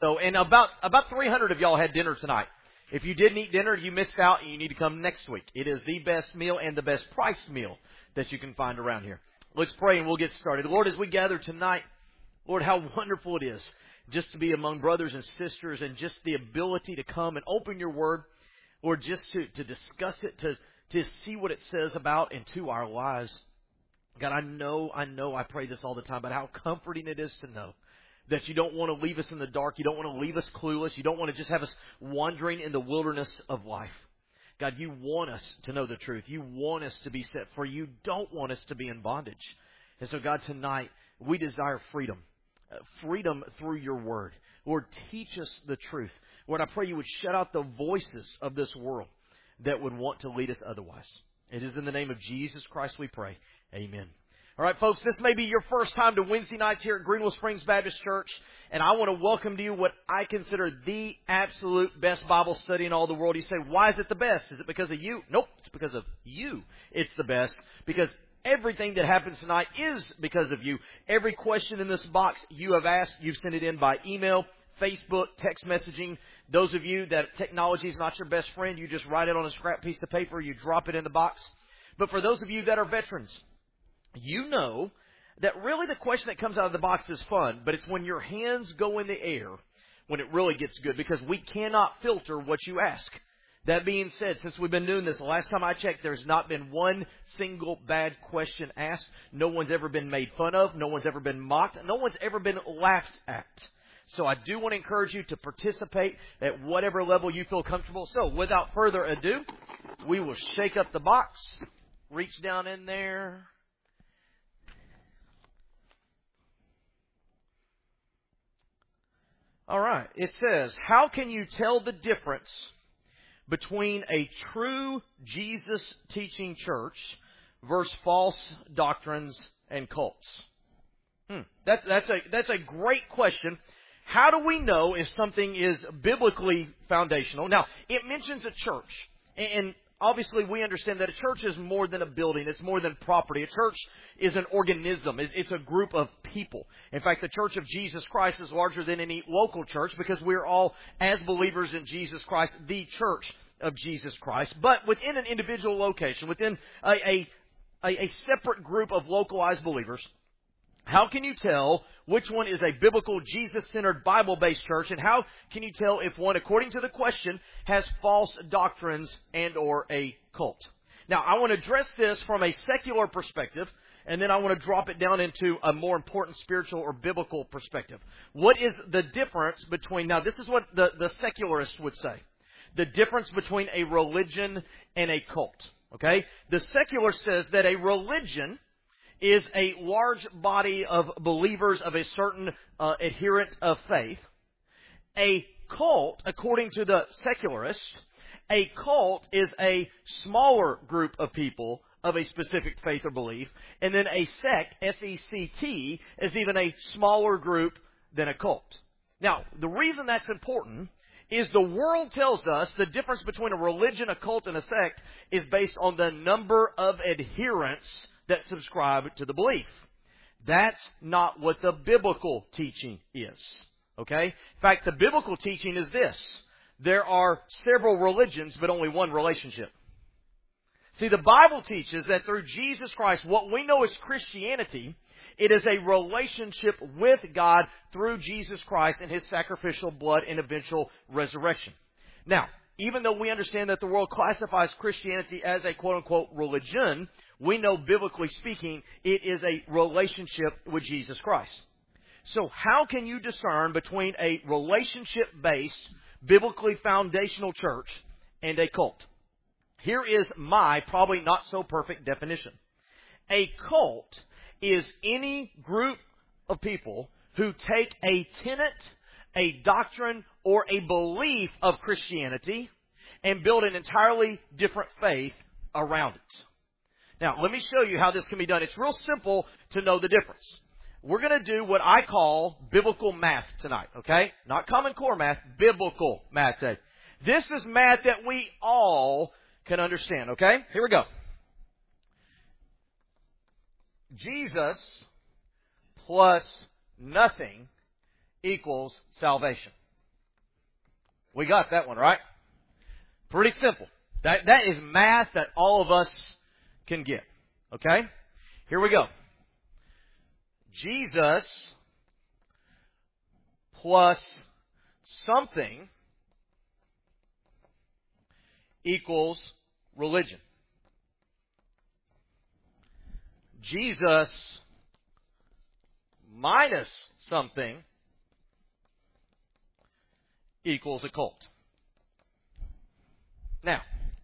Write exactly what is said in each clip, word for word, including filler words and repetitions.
So, and about about three hundred of y'all had dinner tonight. If you didn't eat dinner, you missed out, and you need to come next week. It is the best meal and the best priced meal that you can find around here. Let's pray, and we'll get started. Lord, as we gather tonight, Lord, how wonderful it is just to be among brothers and sisters, and just the ability to come and open your word, Lord, just to, to discuss it, to, to see what it says about and to our lives. God, I know, I know, I pray this all the time, but how comforting it is to know that you don't want to leave us in the dark. You don't want to leave us clueless. You don't want to just have us wandering in the wilderness of life. God, you want us to know the truth. You want us to be set free. You don't want us to be in bondage. And so, God, tonight, we desire freedom. Uh, freedom through your word. Lord, teach us the truth. Lord, I pray you would shut out the voices of this world that would want to lead us otherwise. It is in the name of Jesus Christ we pray. Amen. All right, folks, this may be your first time to Wednesday nights here at Greenville Springs Baptist Church, and I want to welcome to you what I consider the absolute best Bible study in all the world. You say, why is it the best? Is it because of you? Nope, it's because of you. It's the best because everything that happens tonight is because of you. Every question in this box you have asked, you've sent it in by email, Facebook, text messaging. Those of you that technology is not your best friend, you just write it on a scrap piece of paper, you drop it in the box. But for those of you that are veterans, you know that really the question that comes out of the box is fun, but it's when your hands go in the air when it really gets good, because we cannot filter what you ask. That being said, since we've been doing this, the last time I checked, there's not been one single bad question asked. No one's ever been made fun of. No one's ever been mocked. No one's ever been laughed at. So I do want to encourage you to participate at whatever level you feel comfortable. So without further ado, we will shake up the box, reach down in there. All right. It says, how can you tell the difference between a true Jesus teaching church versus false doctrines and cults? Hmm. That, that's a that's a great question. How do we know if something is biblically foundational? Now, it mentions a church, and obviously we understand that a church is more than a building. It's more than property. A church is an organism. It's a group of people. In fact, the Church of Jesus Christ is larger than any local church because we're all, as believers in Jesus Christ, the church of Jesus Christ. But within an individual location, within a, a, a separate group of localized believers, how can you tell which one is a biblical, Jesus-centered, Bible-based church? And how can you tell if one, according to the question, has false doctrines and or a cult? Now, I want to address this from a secular perspective, and then I want to drop it down into a more important spiritual or biblical perspective. What is the difference between, now this is what the, the secularists would say, the difference between a religion and a cult. Okay? The secular says that a religion is a large body of believers of a certain uh, adherent of faith. A cult, according to the secularists, a cult is a smaller group of people of a specific faith or belief. And then a sect, S E C T, is even a smaller group than a cult. Now, the reason that's important is the world tells us the difference between a religion, a cult, and a sect is based on the number of adherents that subscribe to the belief. That's not what the biblical teaching is. Okay? In fact, the biblical teaching is this. There are several religions, but only one relationship. See, the Bible teaches that through Jesus Christ, what we know as Christianity, it is a relationship with God through Jesus Christ and His sacrificial blood and eventual resurrection. Now, even though we understand that the world classifies Christianity as a quote-unquote religion, we know, biblically speaking, it is a relationship with Jesus Christ. So how can you discern between a relationship-based, biblically foundational church and a cult? Here is my probably not so perfect definition. A cult is any group of people who take a tenet, a doctrine, or a belief of Christianity and build an entirely different faith around it. Now, let me show you how this can be done. It's real simple to know the difference. We're going to do what I call biblical math tonight, okay? Not Common Core math, biblical math today. This is math that we all can understand, okay? Here we go. Jesus plus nothing equals salvation. We got that one, right? Pretty simple. That, that is math that all of us can get. Okay? Here we go. Jesus plus something equals religion. Jesus minus something equals a cult. Now,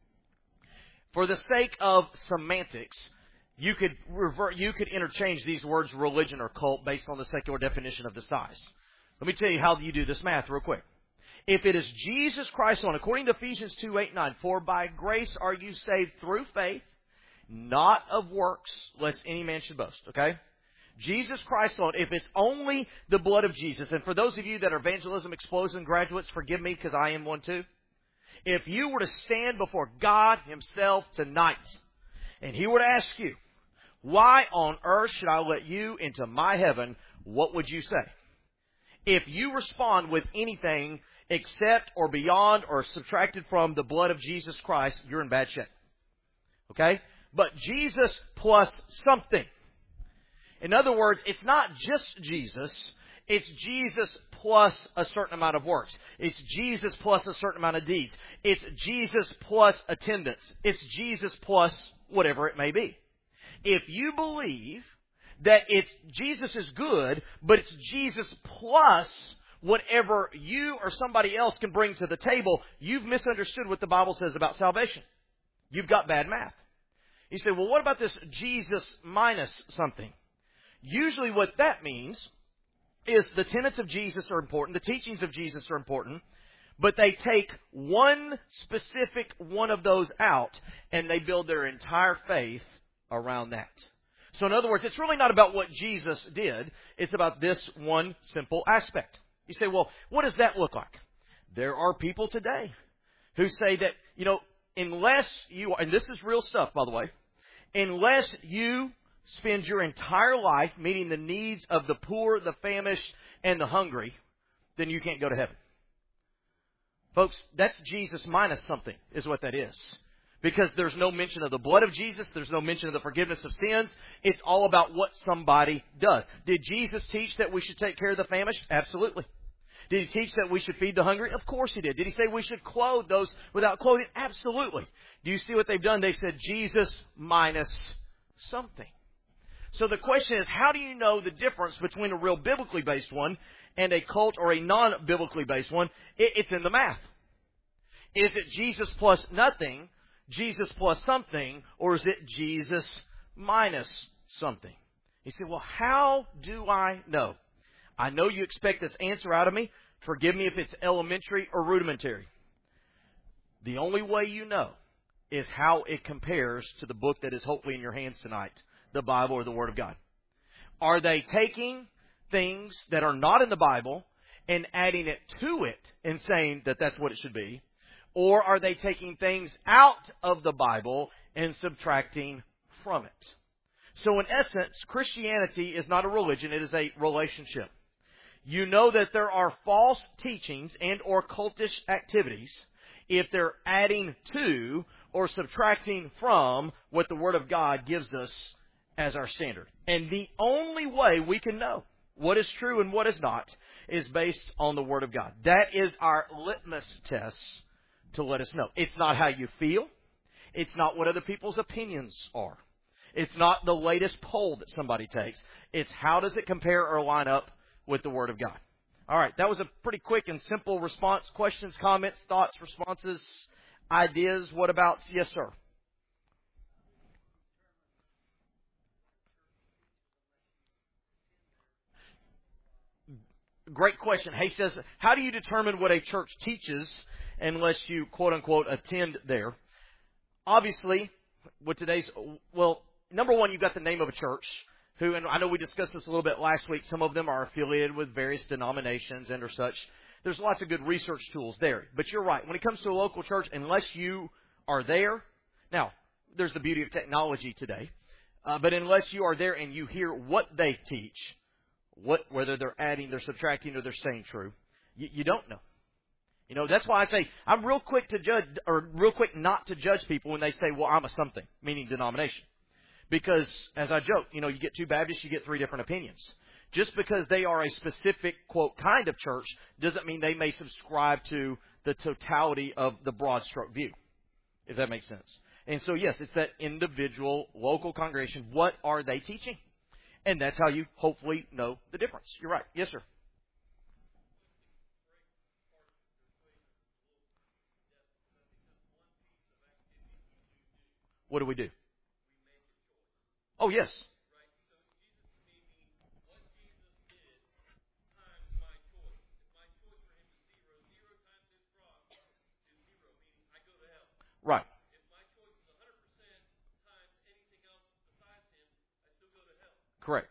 for the sake of semantics, you could revert, you could interchange these words religion or cult based on the secular definition of the size. Let me tell you how you do this math real quick. If it is Jesus Christ alone, according to Ephesians two, eight, nine, for by grace are you saved through faith, not of works, lest any man should boast. Okay? Jesus Christ alone, if it's only the blood of Jesus, and for those of you that are evangelism explosion graduates, forgive me because I am one too. If you were to stand before God Himself tonight, and He were to ask you, why on earth should I let you into my heaven, what would you say? If you respond with anything except or beyond or subtracted from the blood of Jesus Christ, you're in bad shape. Okay? But Jesus plus something. In other words, it's not just Jesus. It's Jesus plus a certain amount of works. It's Jesus plus a certain amount of deeds. It's Jesus plus attendance. It's Jesus plus whatever it may be. If you believe that it's Jesus is good, but it's Jesus plus whatever you or somebody else can bring to the table, you've misunderstood what the Bible says about salvation. You've got bad math. You say, well, what about this Jesus minus something? Usually what that means is the tenets of Jesus are important, the teachings of Jesus are important, but they take one specific one of those out and they build their entire faith around that. So in other words, it's really not about what Jesus did. It's about this one simple aspect. You say, well, what does that look like? There are people today who say that, you know, unless you, and this is real stuff, by the way, unless you spend your entire life meeting the needs of the poor, the famished, and the hungry, then you can't go to heaven. Folks, that's Jesus minus something, is what that is. Because there's no mention of the blood of Jesus. There's no mention of the forgiveness of sins. It's all about what somebody does. Did Jesus teach that we should take care of the famished? Absolutely. Did He teach that we should feed the hungry? Of course He did. Did He say we should clothe those without clothing? Absolutely. Do you see what they've done? They said Jesus minus something. So the question is, how do you know the difference between a real biblically based one and a cult or a non-biblically based one? It's in the math. Is it Jesus plus nothing, Jesus plus something, or is it Jesus minus something? You say, well, how do I know? I know you expect this answer out of me. Forgive me if it's elementary or rudimentary. The only way you know is how it compares to the book that is hopefully in your hands tonight, the Bible or the Word of God. Are they taking things that are not in the Bible and adding it to it and saying that that's what it should be? Or are they taking things out of the Bible and subtracting from it? So in essence, Christianity is not a religion, it is a relationship. You know that there are false teachings and or cultish activities if they're adding to or subtracting from what the Word of God gives us as our standard. And the only way we can know what is true and what is not is based on the Word of God. That is our litmus test to let us know. It's not how you feel. It's not what other people's opinions are. It's not the latest poll that somebody takes. It's how does it compare or line up with the Word of God. All right, that was a pretty quick and simple response. Questions, comments, thoughts, responses, ideas. What about? Yes, sir. Great question. He says, how do you determine what a church teaches unless you, quote unquote, attend there? Obviously, with today's, well, number one, you've got the name of a church. Who, and I know we discussed this a little bit last week, some of them are affiliated with various denominations and or such. There's lots of good research tools there. But you're right. When it comes to a local church, unless you are there, now, there's the beauty of technology today, uh, but unless you are there and you hear what they teach, what whether they're adding, they're subtracting, or they're staying true, you, you don't know. You know, that's why I say I'm real quick to judge, or real quick not to judge people when they say, well, I'm a something, meaning denomination. Because, as I joke, you know, you get two Baptists, you get three different opinions. Just because they are a specific, quote, kind of church doesn't mean they may subscribe to the totality of the broad stroke view, if that makes sense. And so, yes, it's that individual, local congregation. What are they teaching? And that's how you hopefully know the difference. You're right. Yes, sir. What do we do? Oh, yes. Right. Correct.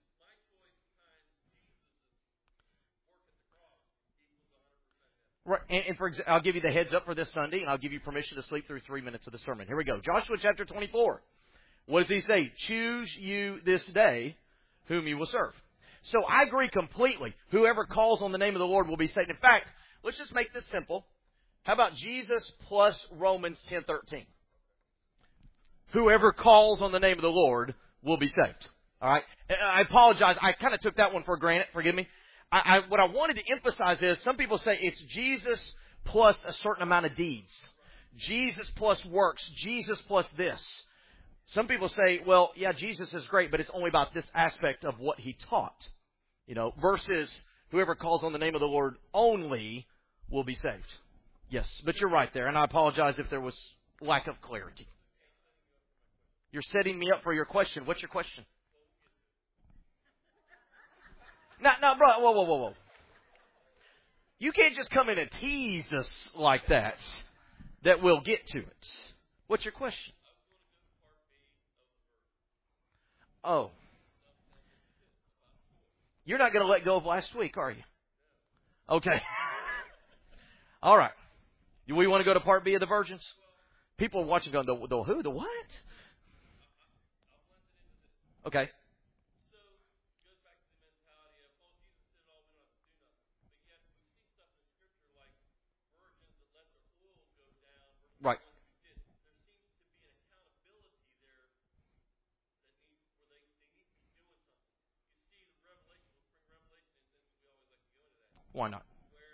Right. And, and for exa- I'll give you the heads up for this Sunday, and I'll give you permission to sleep through three minutes of the sermon. Here we go. Joshua chapter twenty-four. What does he say? Choose you this day whom you will serve. So I agree completely. Whoever calls on the name of the Lord will be saved. In fact, let's just make this simple. How about Jesus plus Romans ten thirteen? Whoever calls on the name of the Lord will be saved. All right? I apologize. I kind of took that one for granted. Forgive me. I, I, what I wanted to emphasize is some people say it's Jesus plus a certain amount of deeds. Jesus plus works. Jesus plus this. Some people say, well, yeah, Jesus is great, but it's only about this aspect of what he taught. You know, versus whoever calls on the name of the Lord only will be saved. Yes, but you're right there, and I apologize if there was lack of clarity. You're setting me up for your question. What's your question? Now, now, bro, whoa, whoa, whoa, whoa. You can't just come in and tease us like that, that we'll get to it. What's your question? Oh. You're not going to let go of last week, are you? Okay. All right. Do we want to go to part B of the virgins? People are watching going, the, the who? The what? Okay. Right. Why not?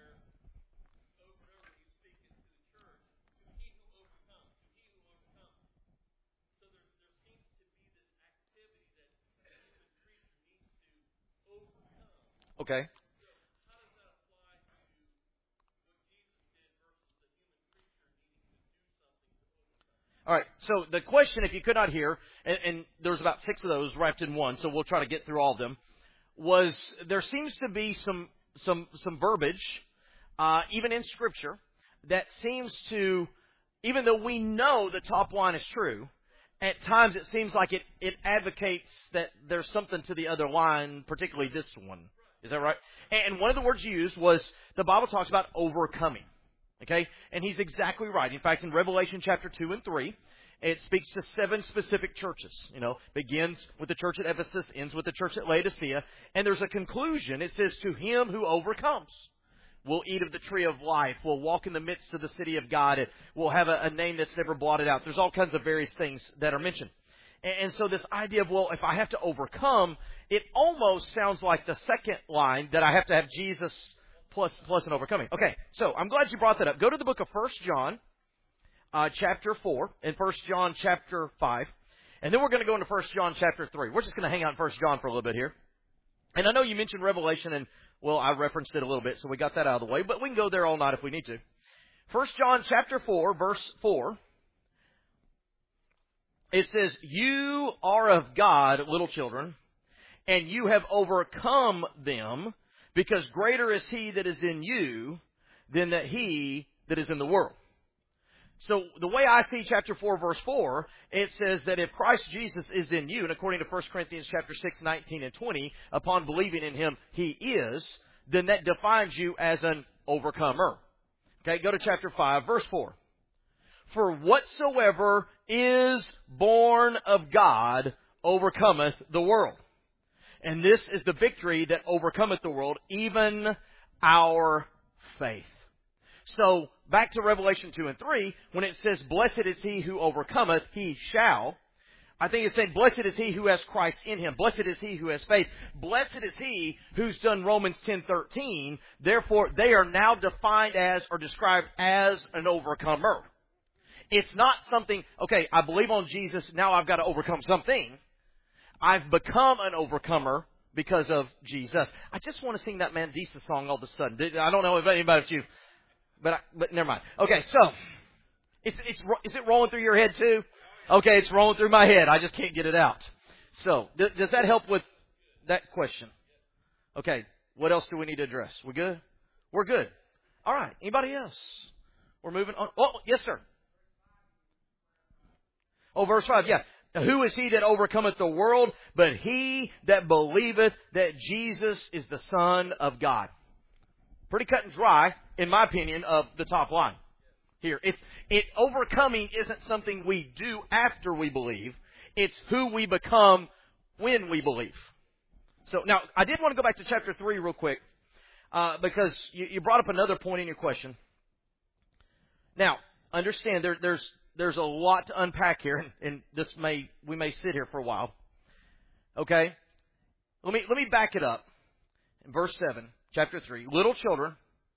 Okay. All right. So the question, if you could not hear, and, and there was about six of those wrapped in one, so we'll try to get through all of them, was there seems to be some some some verbiage, uh, even in Scripture, that seems to, even though we know the top line is true, at times it seems like it, it advocates that there's something to the other line, particularly this one. Is that right? And one of the words used was, the Bible talks about overcoming. Okay? And he's exactly right. In fact, in Revelation chapter two and three, it speaks to seven specific churches. You know, begins with the church at Ephesus, ends with the church at Laodicea, and there's a conclusion. It says, to him who overcomes will eat of the tree of life, will walk in the midst of the city of God, and will have a, a name that's never blotted out. There's all kinds of various things that are mentioned. And, and so this idea of, well, if I have to overcome, it almost sounds like the second line, that I have to have Jesus plus plus an overcoming. Okay, so I'm glad you brought that up. Go to the book of First John, uh, chapter four, and First John chapter five. And then we're going to go into First John chapter three. We're just going to hang out in First John for a little bit here. And I know you mentioned Revelation, and, well, I referenced it a little bit, so we got that out of the way. But we can go there all night if we need to. First John chapter four, verse four. It says, you are of God, little children, and you have overcome them, because greater is he that is in you than that he that is in the world. So the way I see chapter four, verse four, it says that if Christ Jesus is in you, and according to First Corinthians chapter six, nineteen and twenty, upon believing in him, he is, then that defines you as an overcomer. Okay, go to chapter five, verse four. For whatsoever is born of God overcometh the world. And this is the victory that overcometh the world, even our faith. So, back to Revelation two and three, when it says, blessed is he who overcometh, he shall, I think it's saying, blessed is he who has Christ in him. Blessed is he who has faith. Blessed is he who's done Romans ten thirteen. Therefore, they are now defined as or described as an overcomer. It's not something, okay, I believe on Jesus, now I've got to overcome something. I've become an overcomer because of Jesus. I just want to sing that Mandisa song all of a sudden. I don't know if anybody but you, but I, but never mind. Okay, so, it's, it's, is it rolling through your head too? Okay, it's rolling through my head. I just can't get it out. So, th- does that help with that question? Okay, what else do we need to address? We good? We're good. All right, anybody else? We're moving on. Oh, yes, sir. Oh, verse five, yeah. Who is he that overcometh the world, but he that believeth that Jesus is the Son of God? Pretty cut and dry, in my opinion, of the top line. Here, it's, it, overcoming isn't something we do after we believe. It's who we become when we believe. So, now, I did want to go back to chapter three real quick, uh, because you, you brought up another point in your question. Now, understand, there, there's, there's a lot to unpack here, and, and this may, we may sit here for a while. Okay? Let me, let me back it up. In verse seven, chapter three, little children,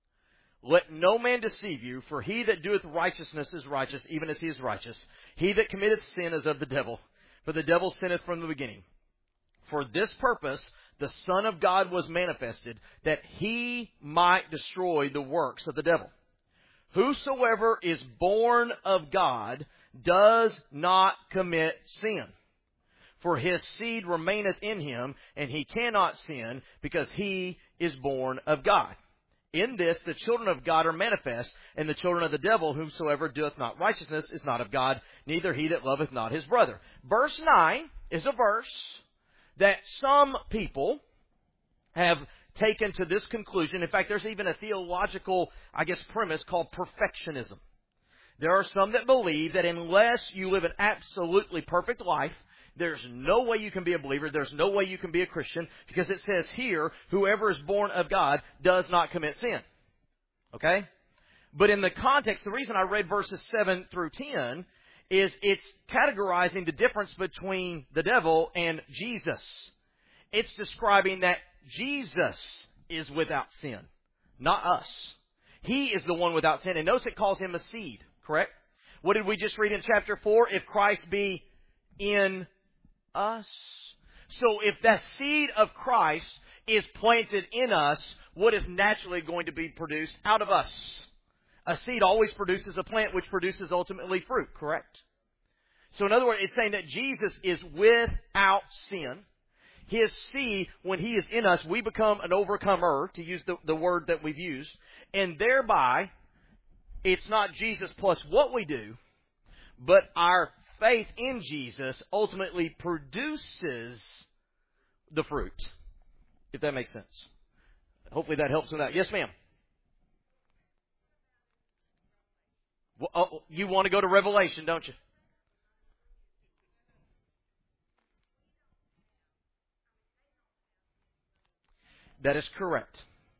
let no man deceive you, for he that doeth righteousness is righteous, even as he is righteous. He that committeth sin is of the devil, for the devil sinneth from the beginning. For this purpose the Son of God was manifested, that he might destroy the works of the devil. Whosoever is born of God does not commit sin, for his seed remaineth in him, and he cannot sin, because he is born of God. In this the children of God are manifest, and the children of the devil, whomsoever doeth not righteousness is not of God, neither he that loveth not his brother. Verse nine is a verse that some people have taken to this conclusion. In fact, there's even a theological, I guess, premise called perfectionism. There are some that believe that unless you live an absolutely perfect life, there's no way you can be a believer. There's no way you can be a Christian, because it says here, whoever is born of God does not commit sin. Okay? But in the context, the reason I read verses seven through ten is it's categorizing the difference between the devil and Jesus. It's describing that Jesus is without sin, not us. He is the one without sin. And notice it calls him a seed, correct? What did we just read in chapter four? If Christ be in us. So if that seed of Christ is planted in us, what is naturally going to be produced out of us? A seed always produces a plant which produces ultimately fruit, correct? So in other words, it's saying that Jesus is without sin. His seed, when he is in us, we become an overcomer, to use the, the word that we've used. And thereby, it's not Jesus plus what we do, but our faith in Jesus ultimately produces the fruit, if that makes sense. Hopefully that helps with that. Yes, ma'am. Well, oh, you want to go to Revelation, don't you? That is correct.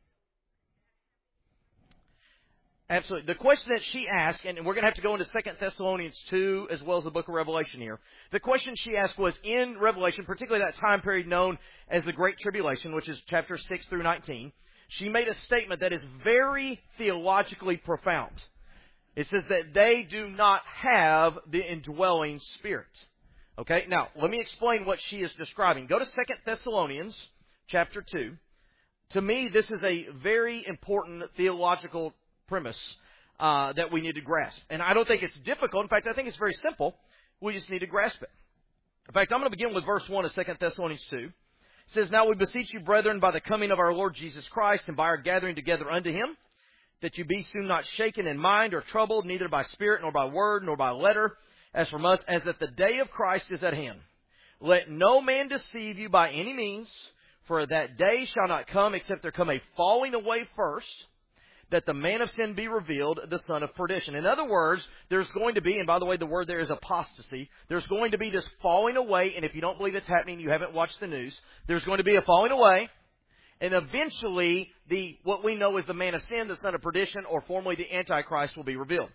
Absolutely. The question that she asked, and we're going to have to go into Second Thessalonians two as well as the book of Revelation here. The question she asked was in Revelation, particularly that time period known as the Great Tribulation, which is chapter six through nineteen. She made a statement that is very theologically profound. It says that they do not have the indwelling Spirit. Okay, now let me explain what she is describing. Go to Second Thessalonians chapter two. To me, this is a very important theological premise uh, that we need to grasp. And I don't think it's difficult. In fact, I think it's very simple. We just need to grasp it. In fact, I'm going to begin with verse one of Second Thessalonians two. It says, Now we beseech you, brethren, by the coming of our Lord Jesus Christ, and by our gathering together unto him, that you be soon not shaken in mind or troubled, neither by spirit, nor by word, nor by letter, as from us, as that the day of Christ is at hand. Let no man deceive you by any means, for that day shall not come, except there come a falling away first, that the man of sin be revealed, the son of perdition. In other words, there's going to be, and by the way, the word there is apostasy, there's going to be this falling away, and if you don't believe it's happening, you haven't watched the news. There's going to be a falling away, And eventually, the what we know as the man of sin, the son of perdition, or formerly the Antichrist, will be revealed.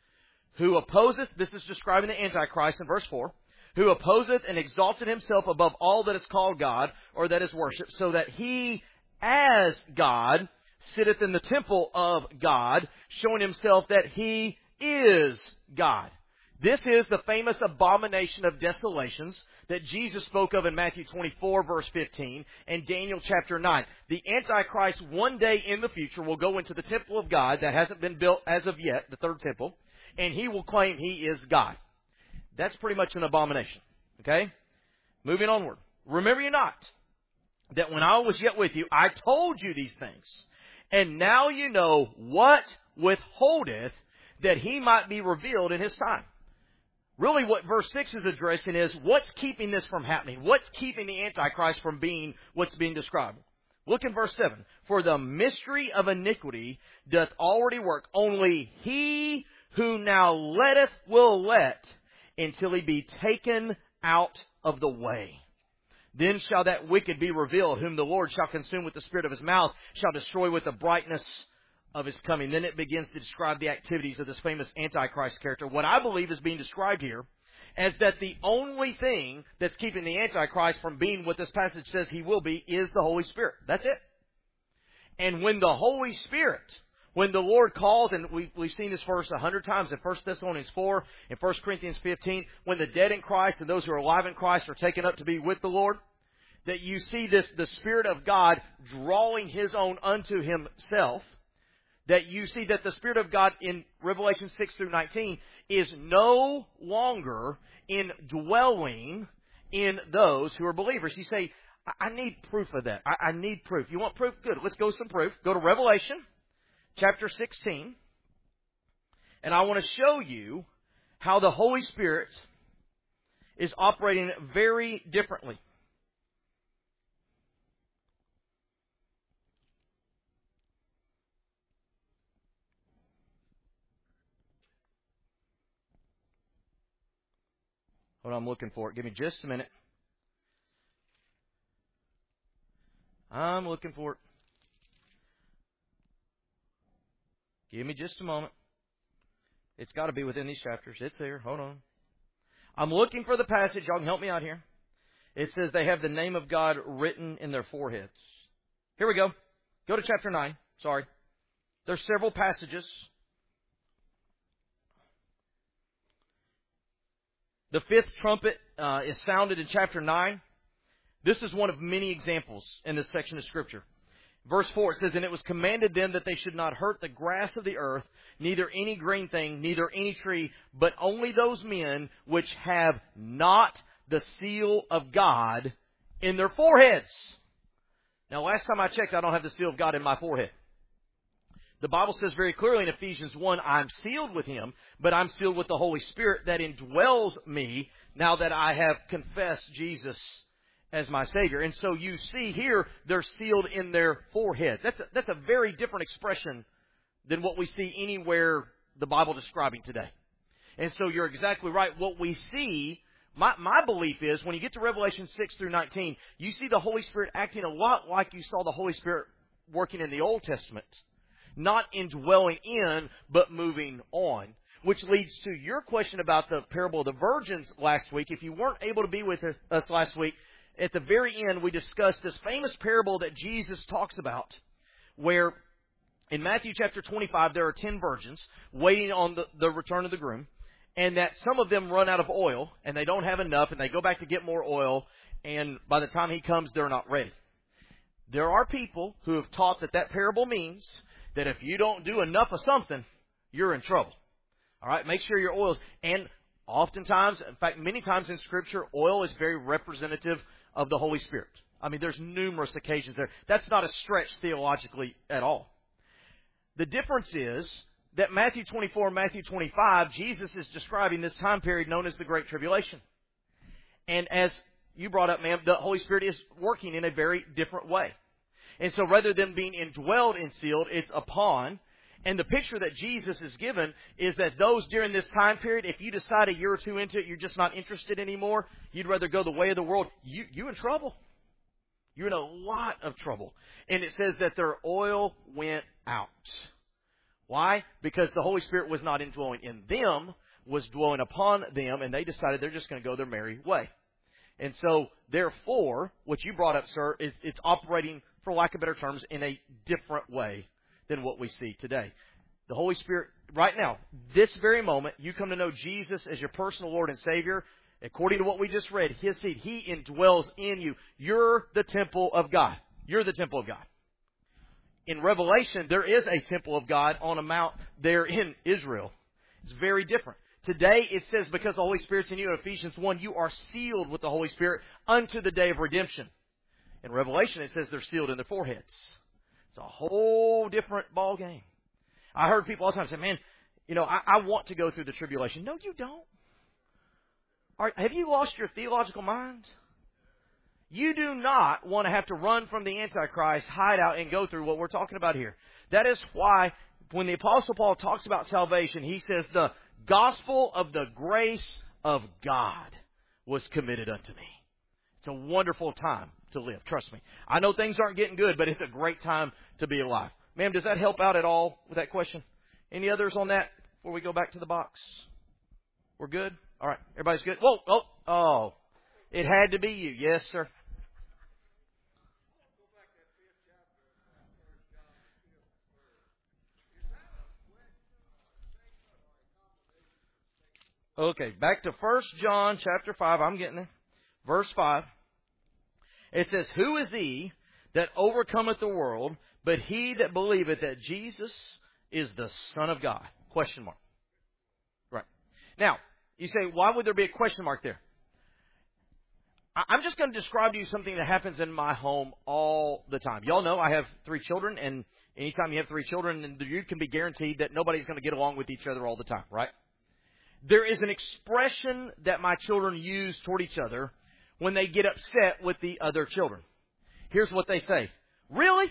Who opposeth, this is describing the Antichrist in verse four, who opposeth and exalted himself above all that is called God, or that is worshipped, so that he, as God, sitteth in the temple of God, showing himself that he is God. This is the famous abomination of desolations that Jesus spoke of in Matthew twenty-four, verse fifteen, and Daniel chapter nine. The Antichrist one day in the future will go into the temple of God that hasn't been built as of yet, the third temple, and he will claim he is God. That's pretty much an abomination. Okay? Moving onward. Remember ye not that when I was yet with you, I told you these things. And now you know what withholdeth, that he might be revealed in his time. Really what verse six is addressing is, what's keeping this from happening? What's keeping the Antichrist from being what's being described? Look in verse seven. For the mystery of iniquity doth already work. Only he who now letteth will let, until he be taken out of the way. Then shall that wicked be revealed, whom the Lord shall consume with the spirit of his mouth, shall destroy with the brightness of his coming. Then it begins to describe the activities of this famous Antichrist character. What I believe is being described here as that the only thing that's keeping the Antichrist from being what this passage says he will be is the Holy Spirit. That's it. And when the Holy Spirit, when the Lord calls, and we, we've seen this verse a hundred times in First Thessalonians four, in First Corinthians fifteen, when the dead in Christ and those who are alive in Christ are taken up to be with the Lord, that you see this, the Spirit of God drawing His own unto Himself, that you see that the Spirit of God in Revelation six through nineteen is no longer indwelling in those who are believers. You say, I need proof of that. I, I need proof. You want proof? Good. Let's go with some proof. Go to Revelation chapter sixteen. And I want to show you how the Holy Spirit is operating very differently. Hold on, I'm looking for it. Give me just a minute. I'm looking for it. Give me just a moment. It's got to be within these chapters. It's there. Hold on. I'm looking for the passage. Y'all can help me out here. It says they have the name of God written in their foreheads. Here we go. Go to chapter nine. Sorry. There's several passages. The fifth trumpet uh, is sounded in chapter nine. This is one of many examples in this section of Scripture. Verse four, it says, And it was commanded them that they should not hurt the grass of the earth, neither any green thing, neither any tree, but only those men which have not the seal of God in their foreheads. Now, last time I checked, I don't have the seal of God in my forehead. The Bible says very clearly in Ephesians one, I'm sealed with Him, but I'm sealed with the Holy Spirit that indwells me now that I have confessed Jesus as my Savior. And so you see here, they're sealed in their foreheads. That's a, that's a very different expression than what we see anywhere the Bible describing today. And so you're exactly right. What we see, my, my belief is, when you get to Revelation six through nineteen, you see the Holy Spirit acting a lot like you saw the Holy Spirit working in the Old Testament. Not indwelling in, but moving on. Which leads to your question about the parable of the virgins last week. If you weren't able to be with us last week, at the very end we discussed this famous parable that Jesus talks about, where in Matthew chapter twenty-five there are ten virgins waiting on the, the return of the groom, and that some of them run out of oil, and they don't have enough, and they go back to get more oil, and by the time he comes, they're not ready. There are people who have taught that that parable means that if you don't do enough of something, you're in trouble. All right, make sure your oil's, and oftentimes, in fact, many times in Scripture, oil is very representative of the Holy Spirit. I mean, there's numerous occasions there. That's not a stretch theologically at all. The difference is that Matthew twenty-four and Matthew twenty-five, Jesus is describing this time period known as the Great Tribulation. And as you brought up, ma'am, the Holy Spirit is working in a very different way. And so rather than being indwelled and sealed, it's upon. And the picture that Jesus is given is that those during this time period, if you decide a year or two into it, you're just not interested anymore, you'd rather go the way of the world, you, you in trouble. You're in a lot of trouble. And it says that their oil went out. Why? Because the Holy Spirit was not indwelling in them, was dwelling upon them, and they decided they're just going to go their merry way. And so, therefore, what you brought up, sir, is it's operating, for lack of better terms, in a different way than what we see today. The Holy Spirit, right now, this very moment, you come to know Jesus as your personal Lord and Savior. According to what we just read, His seed, He indwells in you. You're the temple of God. You're the temple of God. In Revelation, there is a temple of God on a mount there in Israel. It's very different. Today, it says, because the Holy Spirit's in you, in Ephesians one, you are sealed with the Holy Spirit unto the day of redemption. In Revelation, it says they're sealed in their foreheads. It's a whole different ball game. I heard people all the time say, man, you know, I, I want to go through the tribulation. No, you don't. Are, have you lost your theological mind? You do not want to have to run from the Antichrist, hide out, and go through what we're talking about here. That is why when the Apostle Paul talks about salvation, he says the gospel of the grace of God was committed unto me. It's a wonderful time to live. Trust me. I know things aren't getting good, but it's a great time to be alive. Ma'am, does that help out at all with that question? Any others on that before we go back to the box? We're good? All right. Everybody's good? Whoa, oh, oh. It had to be you. Yes, sir. Okay, back to First John chapter five. I'm getting there. Verse five. It says, who is he that overcometh the world, but he that believeth that Jesus is the Son of God? Question mark. Right. Now, you say, why would there be a question mark there? I'm just going to describe to you something that happens in my home all the time. Y'all know I have three children, and anytime you have three children, you can be guaranteed that nobody's going to get along with each other all the time, right? There is an expression that my children use toward each other when they get upset with the other children. Here's what they say. Really?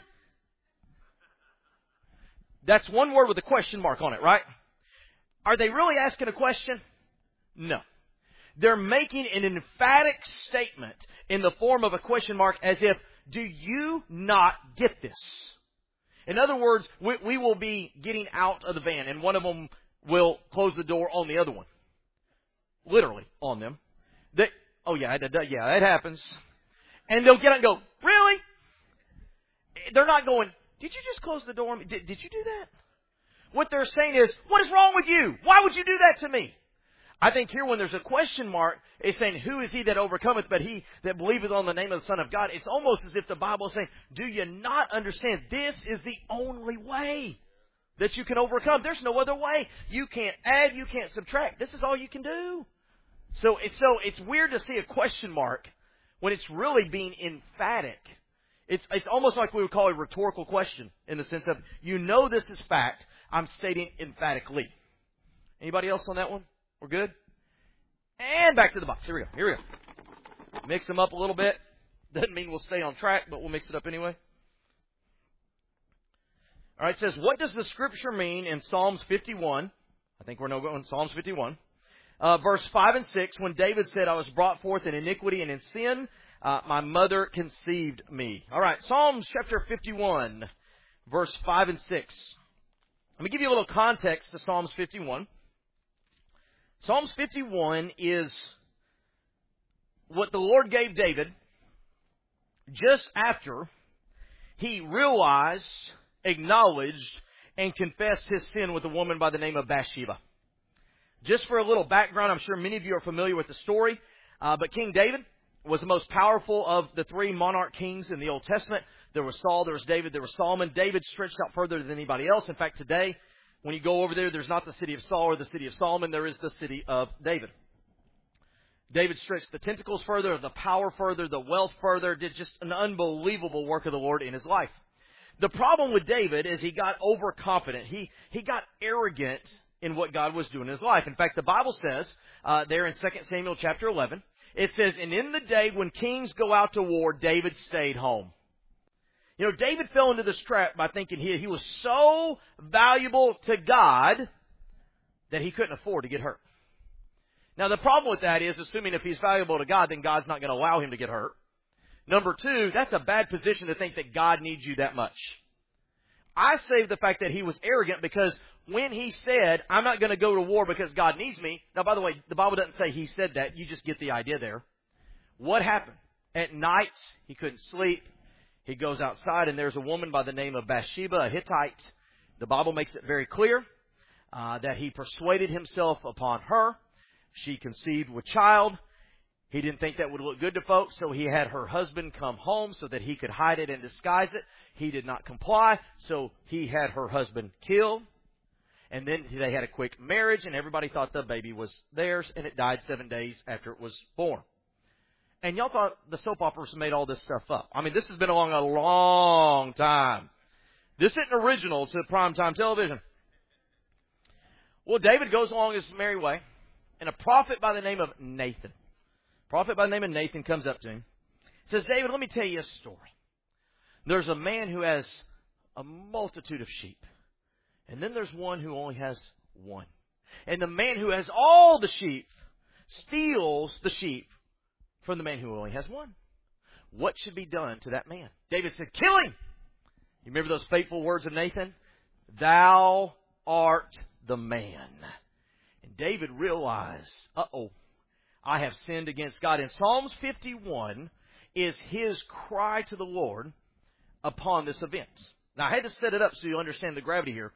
That's one word with a question mark on it, right? Are they really asking a question? No. They're making an emphatic statement in the form of a question mark as if, do you not get this? In other words, we, we will be getting out of the van and one of them will close the door on the other one. Literally on them. They, oh yeah, yeah, it happens. And they'll get up and go, really? They're not going, did you just close the door on me? Did, did you do that? What they're saying is, what is wrong with you? Why would you do that to me? I think here when there's a question mark, it's saying, who is he that overcometh but he that believeth on the name of the Son of God? It's almost as if the Bible is saying, do you not understand? This is the only way that you can overcome. There's no other way. You can't add, you can't subtract. This is all you can do. So it's, so it's weird to see a question mark when it's really being emphatic. It's, it's almost like we would call it a rhetorical question in the sense of, you know this is fact, I'm stating emphatically. Anybody else on that one? We're good? And back to the box. Here we go. Here we go. Mix them up a little bit. Doesn't mean we'll stay on track, but we'll mix it up anyway. All right, it says, what does the Scripture mean in Psalms fifty-one? I think we're now going to Psalms fifty-one. Uh, verse five and six, when David said, I was brought forth in iniquity and in sin, uh, my mother conceived me. All right, Psalms chapter fifty-one, verse five and six. Let me give you a little context to Psalms fifty-one. Psalms fifty-one is what the Lord gave David just after he realized, acknowledged, and confessed his sin with a woman by the name of Bathsheba. Just for a little background, I'm sure many of you are familiar with the story, uh, but King David was the most powerful of the three monarch kings in the Old Testament. There was Saul, there was David, there was Solomon. David stretched out further than anybody else. In fact, today, when you go over there, there's not the city of Saul or the city of Solomon. There is the city of David. David stretched the tentacles further, the power further, the wealth further, did just an unbelievable work of the Lord in his life. The problem with David is he got overconfident. He, he got arrogant in what God was doing in his life. In fact, the Bible says uh, there in Second Samuel chapter eleven, it says, and in the day when kings go out to war, David stayed home. You know, David fell into this trap by thinking he, he was so valuable to God that he couldn't afford to get hurt. Now, the problem with that is, assuming if he's valuable to God, then God's not going to allow him to get hurt. Number two, that's a bad position to think that God needs you that much. I say the fact that he was arrogant because when he said, I'm not going to go to war because God needs me. Now, by the way, the Bible doesn't say he said that. You just get the idea there. What happened? At night, he couldn't sleep. He goes outside, and there's a woman by the name of Bathsheba, a Hittite. The Bible makes it very clear uh, that he persuaded himself upon her. She conceived with child. He didn't think that would look good to folks, so he had her husband come home so that he could hide it and disguise it. He did not comply, so he had her husband killed. And then they had a quick marriage, and everybody thought the baby was theirs, and it died seven days after it was born. And y'all thought the soap operas made all this stuff up. I mean, this has been along a long time. This isn't original to primetime television. Well, David goes along his merry way, and a prophet by the name of Nathan, prophet by the name of Nathan comes up to him, says, David, let me tell you a story. There's a man who has a multitude of sheep, and then there's one who only has one. And the man who has all the sheep steals the sheep from the man who only has one. What should be done to that man? David said, kill him. You remember those fateful words of Nathan? Thou art the man. And David realized, uh-oh, I have sinned against God. And Psalms fifty-one is his cry to the Lord upon this event. Now, I had to set it up so you understand the gravity here.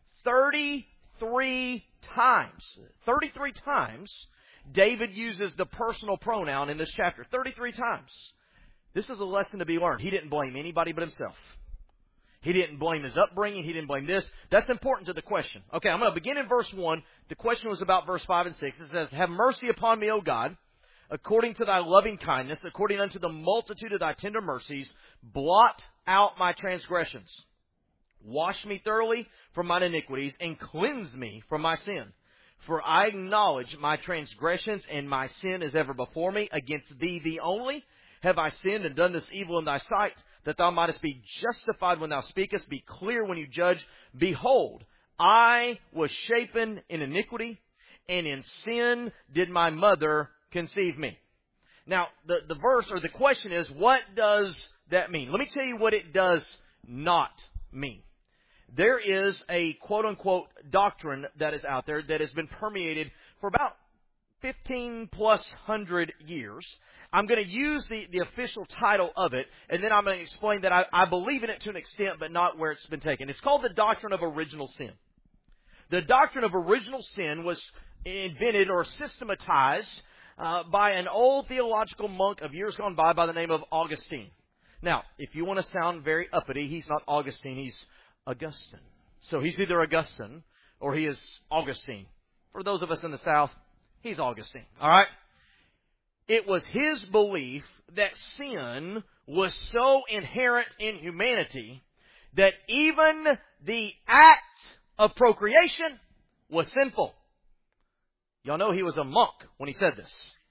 thirty-three times, thirty-three times, David uses the personal pronoun in this chapter. thirty-three times. This is a lesson to be learned. He didn't blame anybody but himself. He didn't blame his upbringing. He didn't blame this. That's important to the question. Okay, I'm going to begin in verse one. The question was about verse five and six. It says, have mercy upon me, O God, according to thy loving kindness, according unto the multitude of thy tender mercies, blot out my transgressions. Wash me thoroughly from mine iniquities, and cleanse me from my sin. For I acknowledge my transgressions, and my sin is ever before me. Against thee, thee only, have I sinned and done this evil in thy sight, that thou mightest be justified when thou speakest, be clear when you judge. Behold, I was shapen in iniquity, and in sin did my mother conceive me. Now, the, the verse or the question is, what does that mean? Let me tell you what it does not mean. There is a quote-unquote doctrine that is out there that has been permeated for about fifteen plus hundred years. I'm going to use the, the official title of it, and then I'm going to explain that I, I believe in it to an extent, but not where it's been taken. It's called the doctrine of original sin. The doctrine of original sin was invented or systematized uh, by an old theological monk of years gone by by the name of Augustine. Now, if you want to sound very uppity, he's not Augustine, he's Augustine. So he's either Augustine or he is Augustine. For those of us in the South, he's Augustine. All right? It was his belief that sin was so inherent in humanity that even the act of procreation was sinful. Y'all know he was a monk when he said this.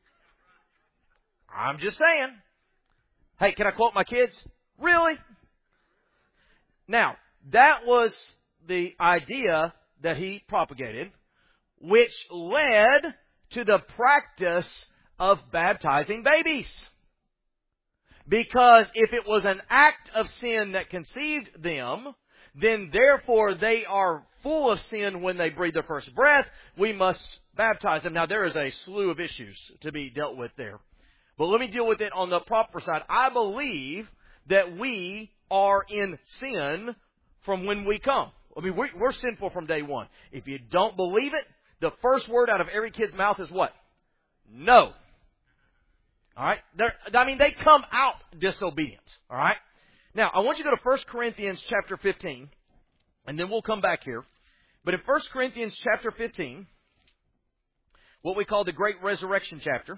I'm just saying. Hey, can I quote my kids? Really? Now, that was the idea that he propagated, which led to the practice of baptizing babies. Because if it was an act of sin that conceived them, then therefore they are full of sin when they breathe their first breath. We must baptize them. Now, there is a slew of issues to be dealt with there. But let me deal with it on the proper side. I believe that we are in sin from when we come. I mean, we're, we're sinful from day one. If you don't believe it, the first word out of every kid's mouth is what? No. All right? They're, I mean, they come out disobedient. All right? Now, I want you to go to First Corinthians chapter fifteen, and then we'll come back here. But in First Corinthians chapter fifteen, what we call the Great Resurrection chapter,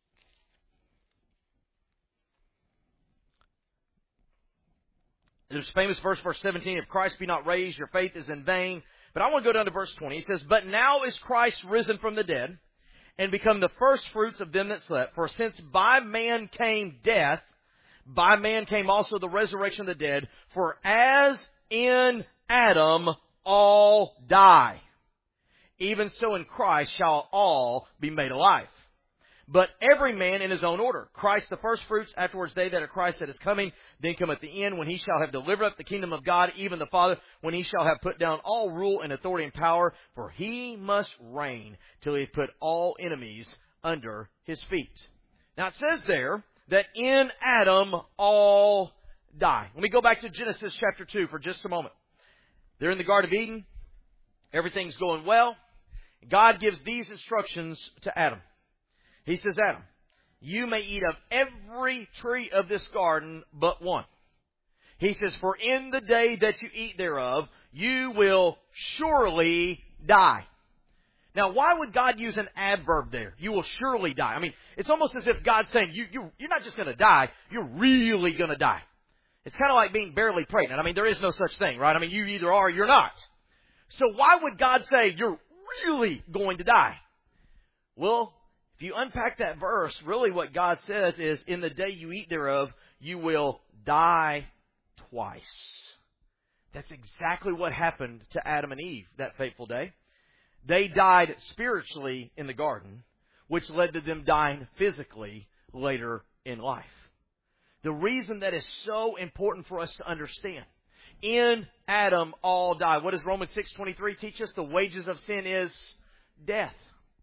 there's a famous verse, verse seventeen, if Christ be not raised, your faith is in vain. But I want to go down to verse twenty. He says, but now is Christ risen from the dead, and become the first fruits of them that slept. For since by man came death, by man came also the resurrection of the dead. For as in Adam all die, even so in Christ shall all be made alive. But every man in his own order. Christ the firstfruits, afterwards they that are Christ that is coming. Then cometh the end, when he shall have delivered up the kingdom of God, even the Father, when he shall have put down all rule and authority and power. For he must reign till he hath put all enemies under his feet. Now it says there that in Adam all die. Let me go back to Genesis chapter two for just a moment. They're in the Garden of Eden. Everything's going well. God gives these instructions to Adam. He says, Adam, you may eat of every tree of this garden but one. He says, for in the day that you eat thereof, you will surely die. Now, why would God use an adverb there? You will surely die. I mean, it's almost as if God's saying, you, you, you're not just going to die, you're really going to die. It's kind of like being barely pregnant. I mean, there is no such thing, right? I mean, you either are or you're not. So why would God say, you're really going to die? Well, if you unpack that verse, really what God says is, in the day you eat thereof, you will die twice. That's exactly what happened to Adam and Eve that fateful day. They died spiritually in the garden, which led to them dying physically later in life. The reason that is so important for us to understand, in Adam all die. What does Romans six twenty-three teach us? The wages of sin is death.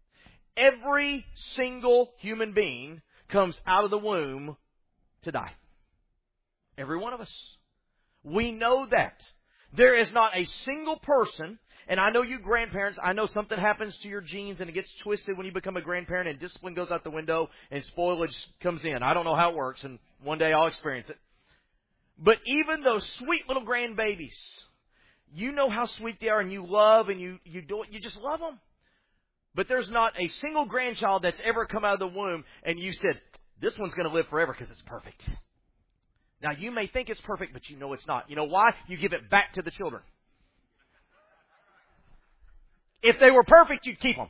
Every single human being comes out of the womb to die. Every one of us. We know that. There is not a single person, and I know you grandparents, I know something happens to your genes and it gets twisted when you become a grandparent and discipline goes out the window and spoilage comes in. I don't know how it works, and one day I'll experience it. But even those sweet little grandbabies, you know how sweet they are and you love and you, you do it, you just love them. But there's not a single grandchild that's ever come out of the womb and you said, this one's going to live forever because it's perfect. Now, you may think it's perfect, but you know it's not. You know why? You give it back to the children. If they were perfect, you'd keep them.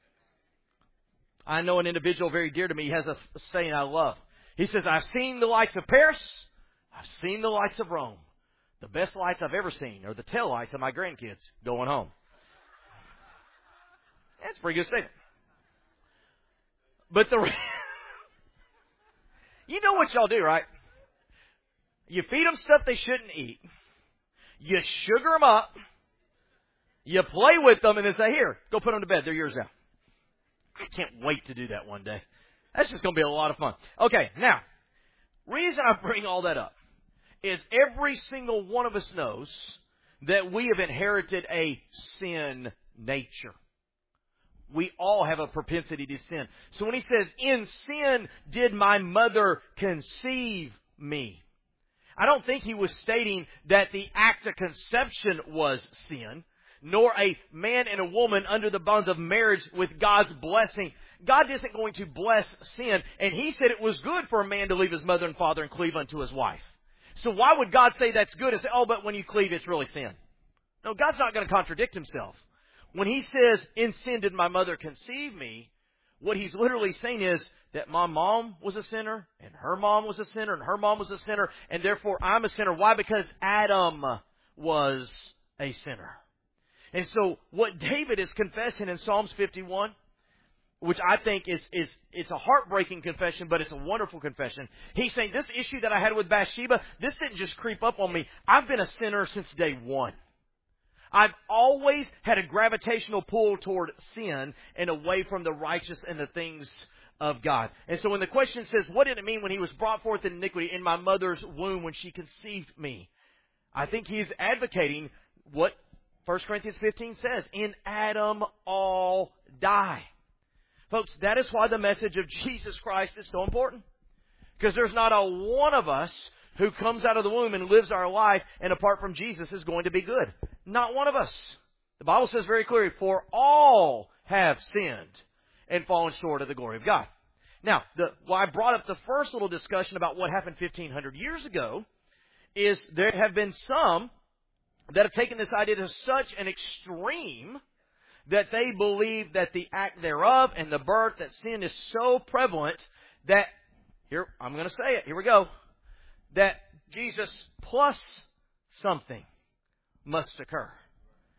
I know an individual very dear to me has a saying I love. He says, I've seen the lights of Paris. I've seen the lights of Rome. The best lights I've ever seen are the tail lights of my grandkids going home. That's a pretty good statement. But the... You know what y'all do, right? You feed them stuff they shouldn't eat. You sugar them up. You play with them and then say, here, go put them to bed. They're yours now. I can't wait to do that one day. That's just going to be a lot of fun. Okay, now, reason I bring all that up is every single one of us knows that we have inherited a sin nature. We all have a propensity to sin. So when he says, in sin did my mother conceive me, I don't think he was stating that the act of conception was sin, nor a man and a woman under the bonds of marriage with God's blessing. God isn't going to bless sin, and he said it was good for a man to leave his mother and father and cleave unto his wife. So why would God say that's good and say, oh, but when you cleave, it's really sin? No, God's not going to contradict himself. When he says, in sin did my mother conceive me, what he's literally saying is that my mom was a sinner, and her mom was a sinner, and her mom was a sinner, and therefore I'm a sinner. Why? Because Adam was a sinner. And so what David is confessing in Psalms fifty-one, which I think is, is it's a heartbreaking confession, but it's a wonderful confession. He's saying, this issue that I had with Bathsheba, this didn't just creep up on me. I've been a sinner since day one. I've always had a gravitational pull toward sin and away from the righteous and the things of God. And so when the question says, what did it mean when he was brought forth in iniquity in my mother's womb when she conceived me? I think he's advocating what First Corinthians fifteen says, in Adam all die. Folks, that is why the message of Jesus Christ is so important. Because there's not a one of us who comes out of the womb and lives our life and apart from Jesus is going to be good. Not one of us. The Bible says very clearly, for all have sinned and fallen short of the glory of God. Now, the, why I brought up the first little discussion about what happened fifteen hundred years ago is there have been some that have taken this idea to such an extreme that they believe that the act thereof and the birth, that sin is so prevalent that, here, I'm going to say it, here we go, that Jesus plus something must occur.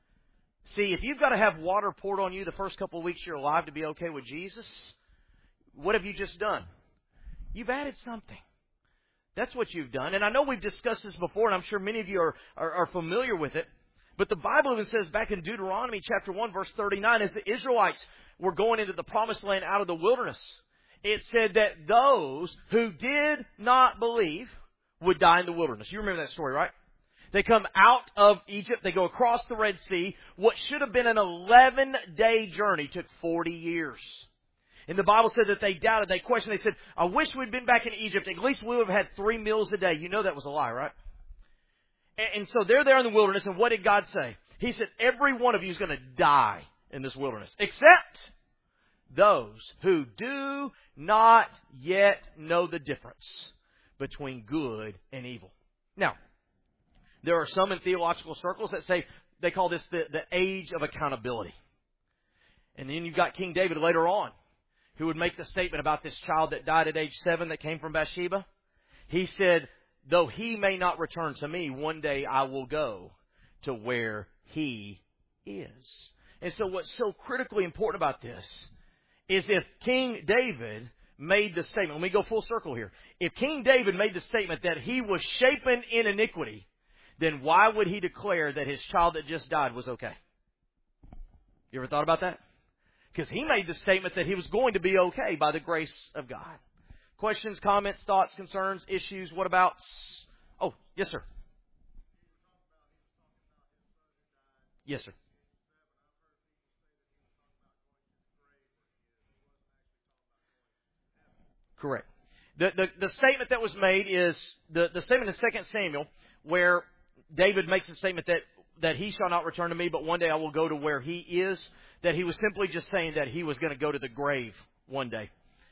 See, if you've got to have water poured on you the first couple of weeks you're alive to be okay with Jesus, what have you just done? You've added something. That's what you've done. And I know we've discussed this before, and I'm sure many of you are, are, are familiar with it. But the Bible even says back in Deuteronomy chapter one, verse thirty-nine, as the Israelites were going into the promised land out of the wilderness, it said that those who did not believe would die in the wilderness. You remember that story, right? They come out of Egypt. They go across the Red Sea. What should have been an eleven-day journey took forty years. And the Bible said that they doubted. They questioned. They said, I wish we'd been back in Egypt. At least we would have had three meals a day. You know that was a lie, right? And, and so they're there in the wilderness. And what did God say? He said, every one of you is going to die in this wilderness, except those who do not yet know the difference between good and evil. Now, there are some in theological circles that say, they call this the, the age of accountability. And then you've got King David later on, who would make the statement about this child that died at age seven that came from Bathsheba. He said, though he may not return to me, one day I will go to where he is. And so what's so critically important about this is if King David made the statement, let me go full circle here. If King David made the statement that he was shapen in iniquity, then why would he declare that his child that just died was okay? You ever thought about that? Because he made the statement that he was going to be okay by the grace of God. Questions, comments, thoughts, concerns, issues, what about? Oh, yes, sir. Yes, sir. Correct. The, the, the statement that was made is the, the statement in Second Samuel where David makes the statement that, that he shall not return to me, but one day I will go to where he is. That he was simply just saying that he was going to go to the grave one day.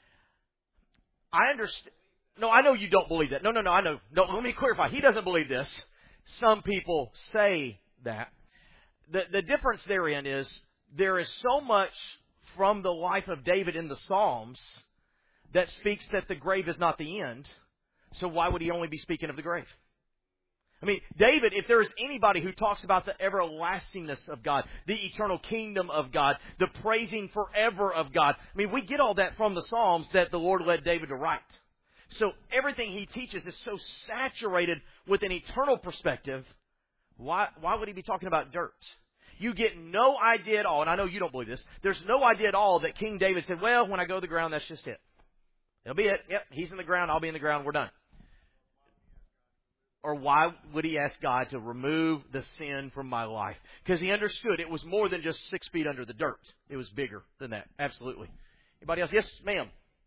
I understand. No, I know you don't believe that. No, no, no, I know. No, let me clarify. He doesn't believe this. Some people say that. The, the difference therein is there is so much from the life of David in the Psalms that speaks that the grave is not the end. So why would he only be speaking of the grave? I mean, David, if there is anybody who talks about the everlastingness of God, the eternal kingdom of God, the praising forever of God, I mean, we get all that from the Psalms that the Lord led David to write. So everything he teaches is so saturated with an eternal perspective. Why, why would he be talking about dirt? You get no idea at all, and I know you don't believe this, there's no idea at all that King David said, well, when I go to the ground, that's just it. That'll be it. Yep, he's in the ground, I'll be in the ground, we're done. Or why would he ask God to remove the sin from my life? Because he understood it was more than just six feet under the dirt. It was bigger than that. Absolutely. Anybody else? Yes, ma'am.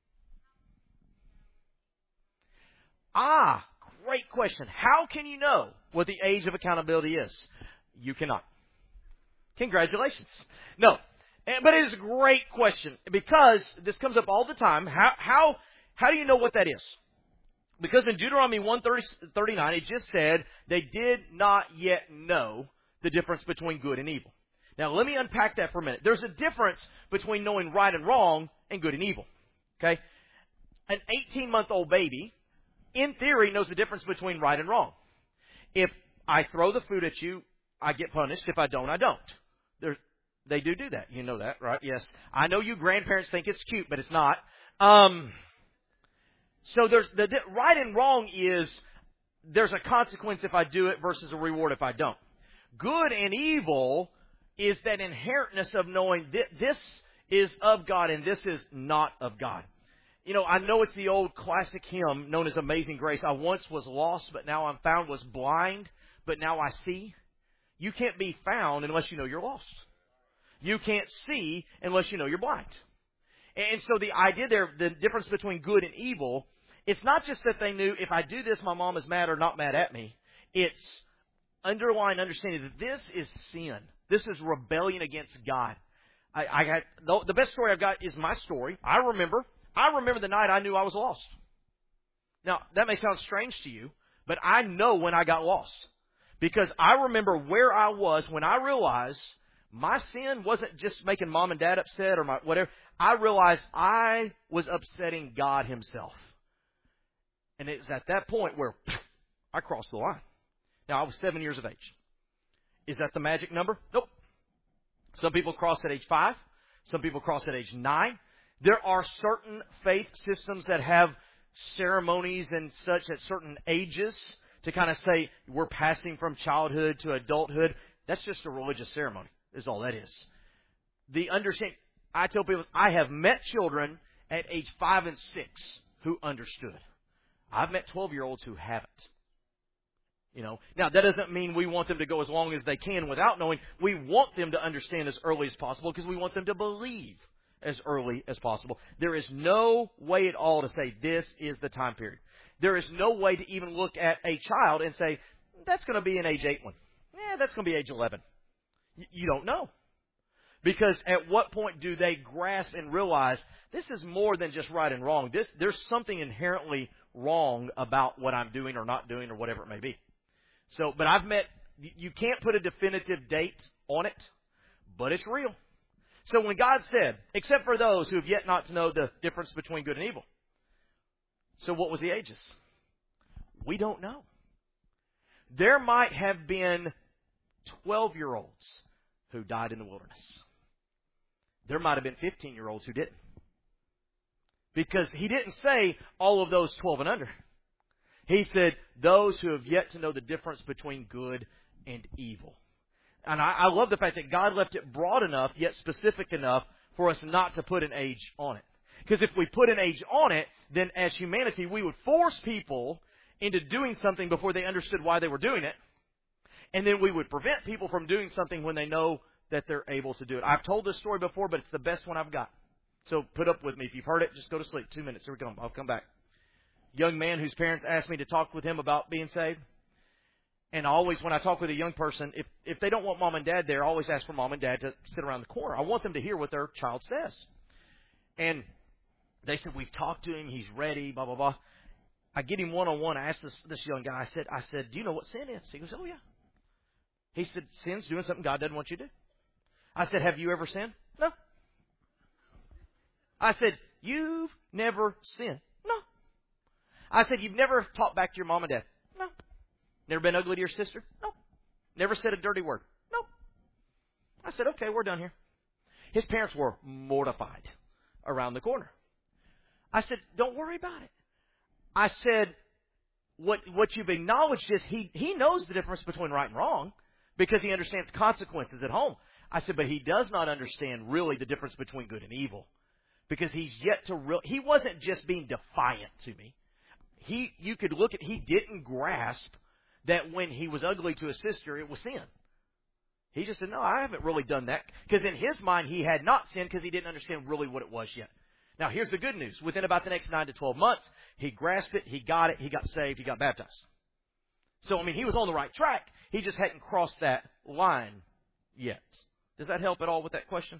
Ah, great question. How can you know what the age of accountability is? You cannot. Congratulations. No. But it is a great question because this comes up all the time. How, how, how do you know what that is? Because in Deuteronomy one thirty-nine, it just said they did not yet know the difference between good and evil. Now, let me unpack that for a minute. There's a difference between knowing right and wrong and good and evil. Okay? An eighteen-month-old baby, in theory, knows the difference between right and wrong. If I throw the food at you, I get punished. If I don't, I don't. There's, they do do that. You know that, right? Yes. I know you grandparents think it's cute, but it's not. Um... So there's the, the right and wrong is there's a consequence if I do it versus a reward if I don't. Good and evil is that inherentness of knowing th- this is of God and this is not of God. You know, I know it's the old classic hymn known as Amazing Grace. I once was lost, but now I'm found, was blind, but now I see. You can't be found unless you know you're lost. You can't see unless you know you're blind. And so the idea there, the difference between good and evil, it's not just that they knew if I do this, my mom is mad or not mad at me. It's underlying understanding that this is sin. This is rebellion against God. I, I got the, the best story I've got is my story. I remember. I remember the night I knew I was lost. Now, that may sound strange to you, but I know when I got lost. Because I remember where I was when I realized my sin wasn't just making mom and dad upset or my whatever. I realized I was upsetting God himself. And it's at that point where I crossed the line. Now, I was seven years of age. Is that the magic number? Nope. Some people cross at age five. Some people cross at age nine. There are certain faith systems that have ceremonies and such at certain ages to kind of say we're passing from childhood to adulthood. That's just a religious ceremony, is all that is. The understanding, I tell people, I have met children at age five and six who understood. I've met twelve-year-olds who haven't. You know, now that doesn't mean we want them to go as long as they can without knowing. We want them to understand as early as possible because we want them to believe as early as possible. There is no way at all to say this is the time period. There is no way to even look at a child and say, that's going to be an age eight one. Yeah, that's going to be age eleven. Y- you don't know. Because at what point do they grasp and realize this is more than just right and wrong. This, there's something inherently wrong about what I'm doing or not doing or whatever it may be. So, but I've met, you can't put a definitive date on it, but it's real. So when God said, except for those who have yet not to know the difference between good and evil. So what was the ages? We don't know. There might have been twelve-year-olds who died in the wilderness. There might have been fifteen-year-olds who didn't. Because he didn't say all of those twelve and under. He said those who have yet to know the difference between good and evil. And I, I love the fact that God left it broad enough, yet specific enough for us not to put an age on it. Because if we put an age on it, then as humanity, we would force people into doing something before they understood why they were doing it. And then we would prevent people from doing something when they know that they're able to do it. I've told this story before, but it's the best one I've got. So put up with me. If you've heard it, just go to sleep. Two minutes. Here we go. I'll come back. Young man whose parents asked me to talk with him about being saved. And always when I talk with a young person, if, if they don't want mom and dad there, I always ask for mom and dad to sit around the corner. I want them to hear what their child says. And they said, we've talked to him. He's ready, blah, blah, blah. I get him one-on-one. I asked this, this young guy, I said, I said, do you know what sin is? He goes, oh, yeah. He said, sin's doing something God doesn't want you to do. I said, have you ever sinned? No. I said, you've never sinned? No. I said, you've never talked back to your mom and dad? No. Never been ugly to your sister? No. Never said a dirty word? No. I said, okay, we're done here. His parents were mortified around the corner. I said, don't worry about it. I said, what what you've acknowledged is he, he knows the difference between right and wrong because he understands consequences at home. I said, but he does not understand really the difference between good and evil because he's yet to real. He wasn't just being defiant to me. He, you could look at, he didn't grasp that when he was ugly to his sister, it was sin. He just said, no, I haven't really done that. Because in his mind, he had not sinned because he didn't understand really what it was yet. Now, here's the good news. Within about the next nine to twelve months, he grasped it, he got it, he got saved, he got baptized. So, I mean, he was on the right track. He just hadn't crossed that line yet. Does that help at all with that question?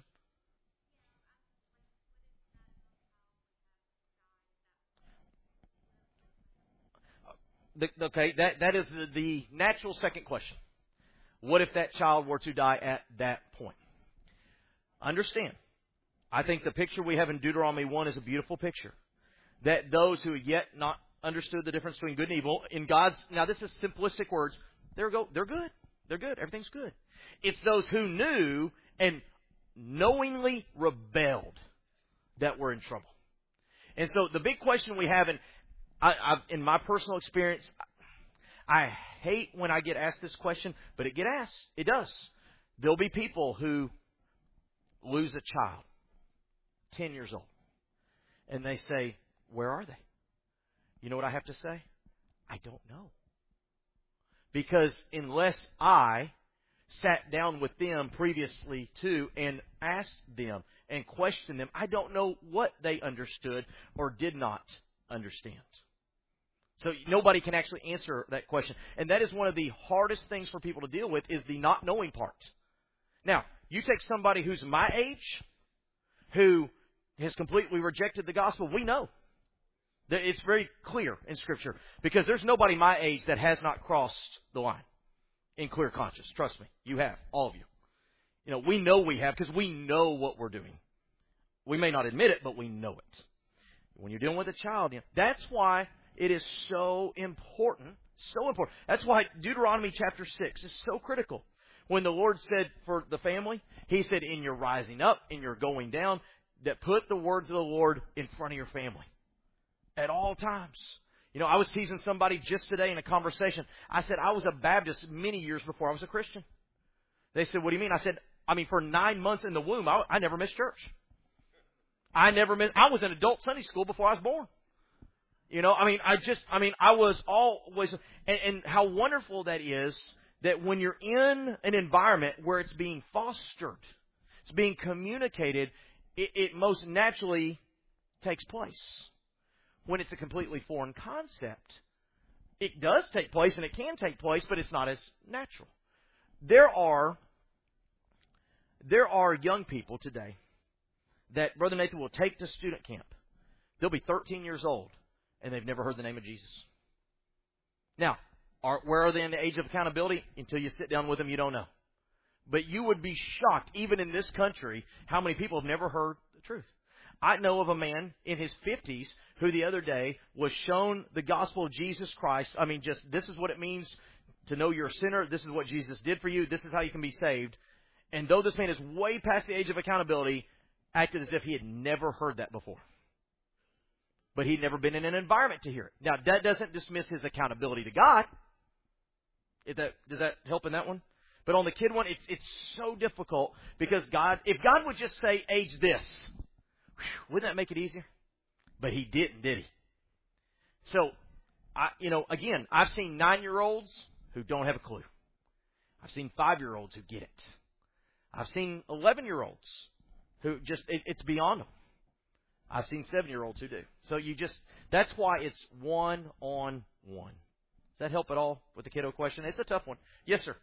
The, okay, that, that is the, the natural second question. What if that child were to die at that point? Understand, I think the picture we have in Deuteronomy one is a beautiful picture. That those who yet not understood the difference between good and evil, in God's, now this is simplistic words, they're, go, they're good. They're good. Everything's good. It's those who knew and knowingly rebelled that were in trouble. And so the big question we have, and I, I've, in my personal experience, I hate when I get asked this question, but it get asked. It does. There'll be people who lose a child, ten years old, and they say, where are they? You know what I have to say? I don't know. Because unless I sat down with them previously too and asked them and questioned them, I don't know what they understood or did not understand. So nobody can actually answer that question. And that is one of the hardest things for people to deal with is the not knowing part. Now, you take somebody who's my age, who has completely rejected the gospel, we know. It's very clear in Scripture. Because there's nobody my age that has not crossed the line in clear conscience. Trust me, you have, all of you. You know, we know we have because we know what we're doing. We may not admit it, but we know it. When you're dealing with a child, you know, that's why it is so important, so important. That's why Deuteronomy chapter six is so critical. When the Lord said for the family, He said, in your rising up, in your going down, that put the words of the Lord in front of your family at all times. You know, I was teasing somebody just today in a conversation. I said I was a Baptist many years before I was a Christian. They said, what do you mean? I said, I mean, for nine months in the womb, I, I never missed church. I never missed, I was in adult Sunday school before I was born. You know, I mean, I just, I mean, I was always, and, and how wonderful that is that when you're in an environment where it's being fostered, it's being communicated, it, it most naturally takes place. When it's a completely foreign concept, it does take place and it can take place, but it's not as natural. There are, there are young people today that Brother Nathan will take to student camp. They'll be thirteen years old and they've never heard the name of Jesus. Now, are, where are they in the age of accountability? Until you sit down with them, you don't know. But you would be shocked, even in this country, how many people have never heard the truth. I know of a man in his fifties who the other day was shown the gospel of Jesus Christ. I mean, just this is what it means to know you're a sinner. This is what Jesus did for you. This is how you can be saved. And though this man is way past the age of accountability, acted as if he had never heard that before. But he'd never been in an environment to hear it. Now, that doesn't dismiss his accountability to God. If that, does that help in that one? But on the kid one, it's, it's so difficult because God, if God would just say age this, whew, wouldn't that make it easier? But He didn't, did He? So, I, you know, again, I've seen nine-year-olds who don't have a clue. I've seen five-year-olds who get it. I've seen eleven-year-olds who just, it, it's beyond them. I've seen seven-year-olds who do. So you just, that's why it's one-on-one. Does that help at all with the kiddo question? It's a tough one. Yes, sir.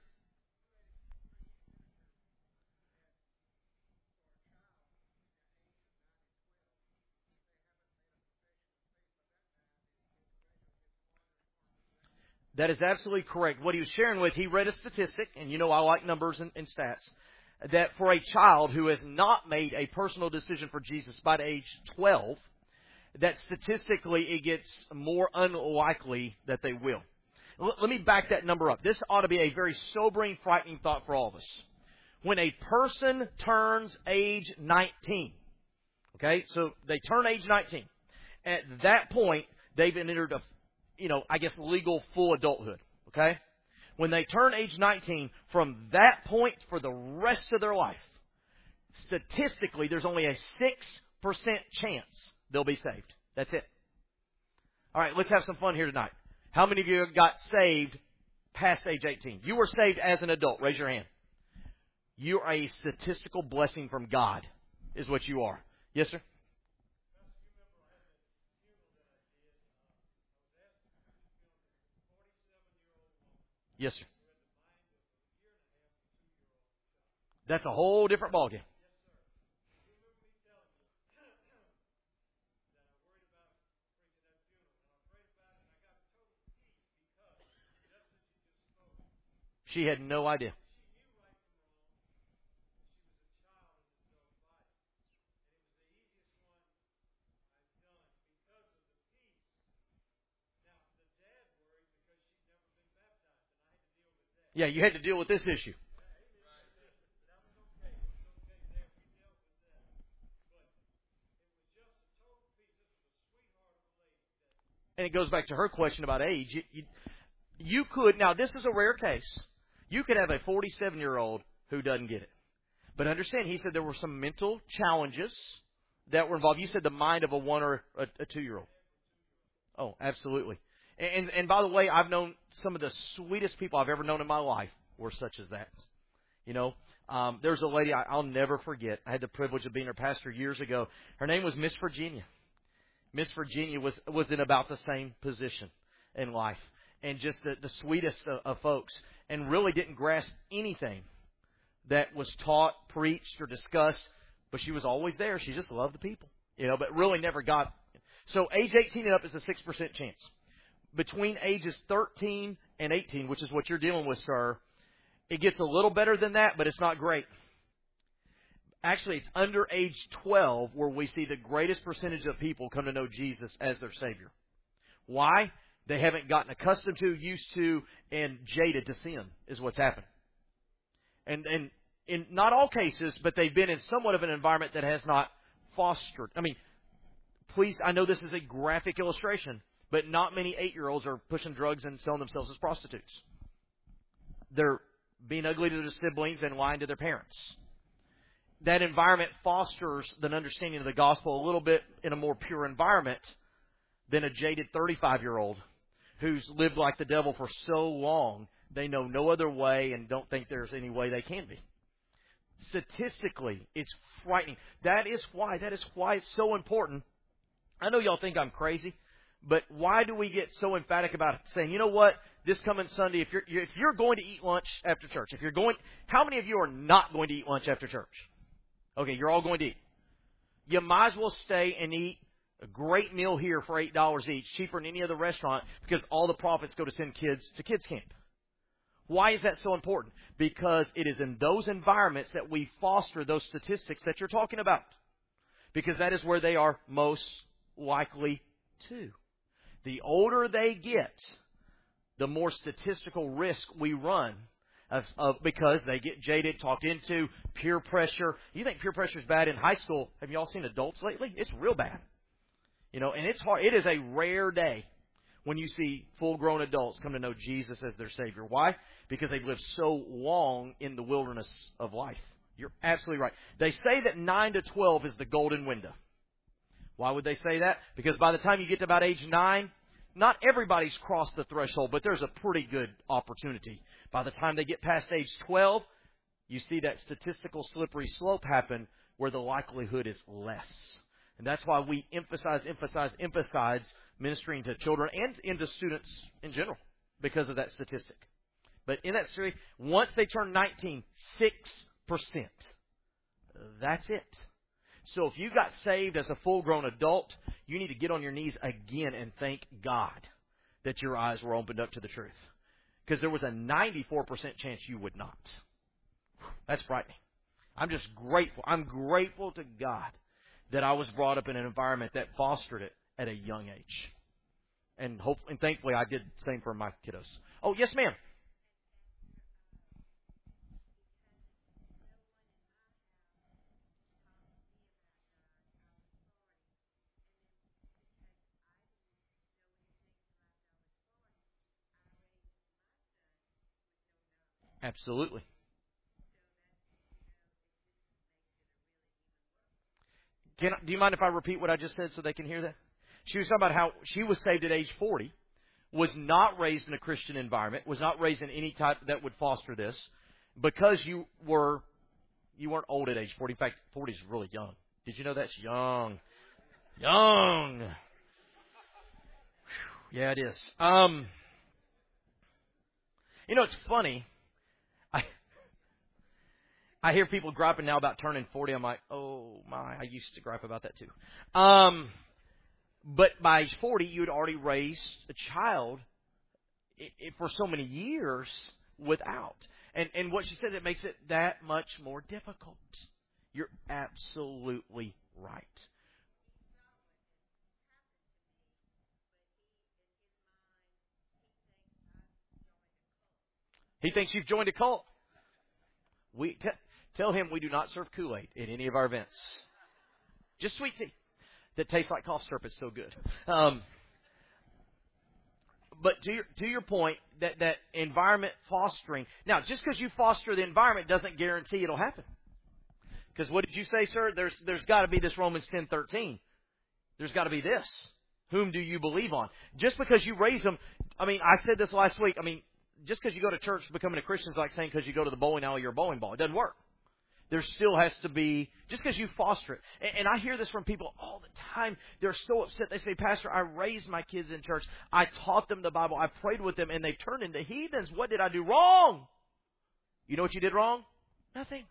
That is absolutely correct. What he was sharing with, he read a statistic, and you know I like numbers and, and stats, that for a child who has not made a personal decision for Jesus by the age twelve, that statistically it gets more unlikely that they will. L- let me back that number up. This ought to be a very sobering, frightening thought for all of us. When a person turns age nineteen, okay, so they turn age nineteen, at that point they've entered a, you know, I guess legal full adulthood, okay? When they turn age nineteen, from that point for the rest of their life, statistically, there's only a six percent chance they'll be saved. That's it. All right, let's have some fun here tonight. How many of you got saved past age eighteen? You were saved as an adult. Raise your hand. You are a statistical blessing from God, is what you are. Yes, sir? Yes, sir. That's a whole different ballgame. She had no idea. Yeah, you had to deal with this issue. And it goes back to her question about age. You, you, you could, now this is a rare case. You could have a forty-seven-year-old who doesn't get it. But understand, he said there were some mental challenges that were involved. You said the mind of a one or a, a two-year-old. Oh, absolutely. And, and by the way, I've known some of the sweetest people I've ever known in my life were such as that. You know, um, there's a lady I, I'll never forget. I had the privilege of being her pastor years ago. Her name was Miss Virginia. Miss Virginia was, was in about the same position in life. And just the, the sweetest of, of folks. And really didn't grasp anything that was taught, preached, or discussed. But she was always there. She just loved the people. You know, but really never got. So age eighteen and up is a six percent chance. Between ages thirteen and eighteen, which is what you're dealing with, sir, it gets a little better than that, but it's not great. Actually, it's under age twelve where we see the greatest percentage of people come to know Jesus as their Savior. Why? They haven't gotten accustomed to, used to, and jaded to sin is what's happened. And, and in not all cases, but they've been in somewhat of an environment that has not fostered. I mean, please, I know this is a graphic illustration, but not many eight-year-olds are pushing drugs and selling themselves as prostitutes. They're being ugly to their siblings and lying to their parents. That environment fosters an understanding of the gospel a little bit in a more pure environment than a jaded thirty-five-year-old who's lived like the devil for so long they know no other way and don't think there's any way they can be. Statistically, it's frightening. That is why, that is why it's so important. I know y'all think I'm crazy, but why do we get so emphatic about saying, you know what, this coming Sunday, if you're if you're going to eat lunch after church, if you're going, how many of you are not going to eat lunch after church? Okay, you're all going to eat. You might as well stay and eat a great meal here for eight dollars each, cheaper than any other restaurant, because all the profits go to send kids to kids camp. Why is that so important? Because it is in those environments that we foster those statistics that you're talking about. Because that is where they are most likely to. The older they get, the more statistical risk we run of, of, because they get jaded, talked into, peer pressure. You think peer pressure is bad in high school. Have you all seen adults lately? It's real bad. You know, and it's hard. It is a rare day when you see full-grown adults come to know Jesus as their Savior. Why? Because they've lived so long in the wilderness of life. You're absolutely right. They say that nine to twelve is the golden window. Why would they say that? Because by the time you get to about age nine, not everybody's crossed the threshold, but there's a pretty good opportunity. By the time they get past age twelve, you see that statistical slippery slope happen where the likelihood is less. And that's why we emphasize, emphasize, emphasize ministering to children and into students in general because of that statistic. But in that series, once they turn nineteen, six percent. That's it. So if you got saved as a full-grown adult, you need to get on your knees again and thank God that your eyes were opened up to the truth. Because there was a ninety-four percent chance you would not. That's frightening. I'm just grateful. I'm grateful to God that I was brought up in an environment that fostered it at a young age. And hopefully, and thankfully I did the same for my kiddos. Oh, yes, ma'am. Absolutely. Can, do you mind if I repeat what I just said so they can hear that? She was talking about how she was saved at age forty, was not raised in a Christian environment, was not raised in any type that would foster this, because you were you weren't old at age forty. In fact, forty is really young. Did you know that's young? Young. Whew. Yeah, it is. Um, you know, it's funny. I I hear people griping now about turning forty. I'm like, oh my, I used to gripe about that too. Um, but by age forty, you'd already raised a child I- I- for so many years without. And and what she said, it makes it that much more difficult. You're absolutely right. He thinks you've joined a cult. We t- tell him we do not serve Kool-Aid in any of our events. Just sweet tea that tastes like cough syrup. It's so good. Um, but to your to your point, that that environment fostering. Now, just because you foster the environment doesn't guarantee it'll happen. Because what did you say, sir? There's there's got to be this Romans ten thirteen. There's got to be this. Whom do you believe on? Just because you raise them. I mean, I said this last week. I mean, just because you go to church becoming a Christian is like saying because you go to the bowling alley you're a bowling ball. It doesn't work. There still has to be, just because you foster it. And, and I hear this from people all the time. They're so upset. They say, Pastor, I raised my kids in church. I taught them the Bible. I prayed with them, and they've turned into heathens. What did I do wrong? You know what you did wrong? Nothing.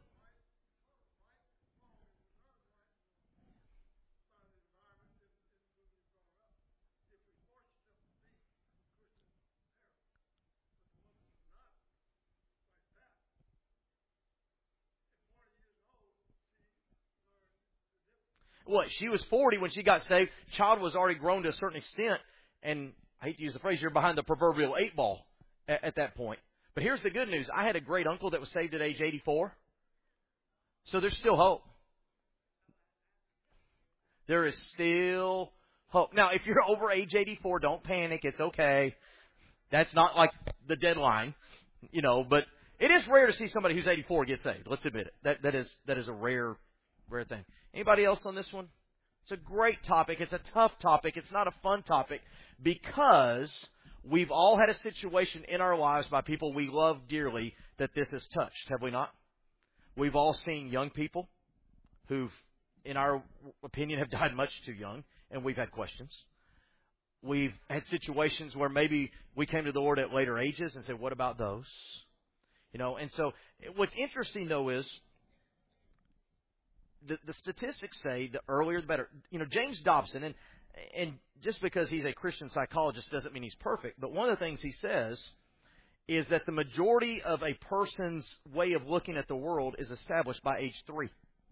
What, she was forty when she got saved. Child was already grown to a certain extent. And I hate to use the phrase, you're behind the proverbial eight ball at, at that point. But here's the good news. I had a great uncle that was saved at age eighty-four. So there's still hope. There is still hope. Now, if you're over age eighty-four, don't panic. It's okay. That's not like the deadline, you know, but it is rare to see somebody who's eighty-four get saved. Let's admit it. That, that is, that is a rare, rare thing. Anybody else on this one? It's a great topic. It's a tough topic. It's not a fun topic because we've all had a situation in our lives by people we love dearly that this has touched, have we not? We've all seen young people who, in our opinion, have died much too young, and we've had questions. We've had situations where maybe we came to the Lord at later ages and said, what about those? You know, and so what's interesting, though, is the, the statistics say the earlier the better. You know, James Dobson, and and just because he's a Christian psychologist doesn't mean he's perfect, but one of the things he says is that the majority of a person's way of looking at the world is established by age three.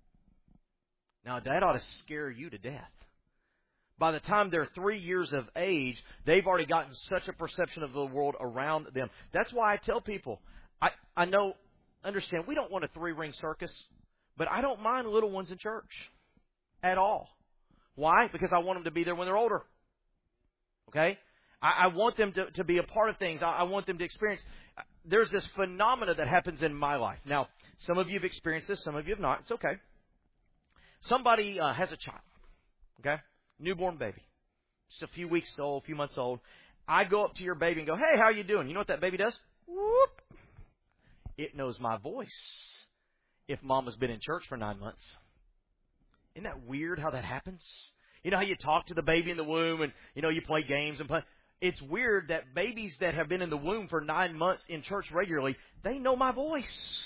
Now, that ought to scare you to death. By the time they're three years of age, they've already gotten such a perception of the world around them. That's why I tell people, I, I know, understand, we don't want a three-ring circus, but I don't mind little ones in church at all. Why? Because I want them to be there when they're older. Okay? I, I want them to, to be a part of things. I, I want them to experience. There's this phenomena that happens in my life. Now, some of you have experienced this, some of you have not. It's okay. Somebody uh, has a child, okay? Newborn baby. Just a few weeks old, a few months old. I go up to your baby and go, hey, how you doing? You know what that baby does? Whoop. It knows my voice if mama's been in church for nine months. Isn't that weird how that happens? You know how you talk to the baby in the womb and, you know, you play games and play. It's weird that babies that have been in the womb for nine months in church regularly, they know my voice.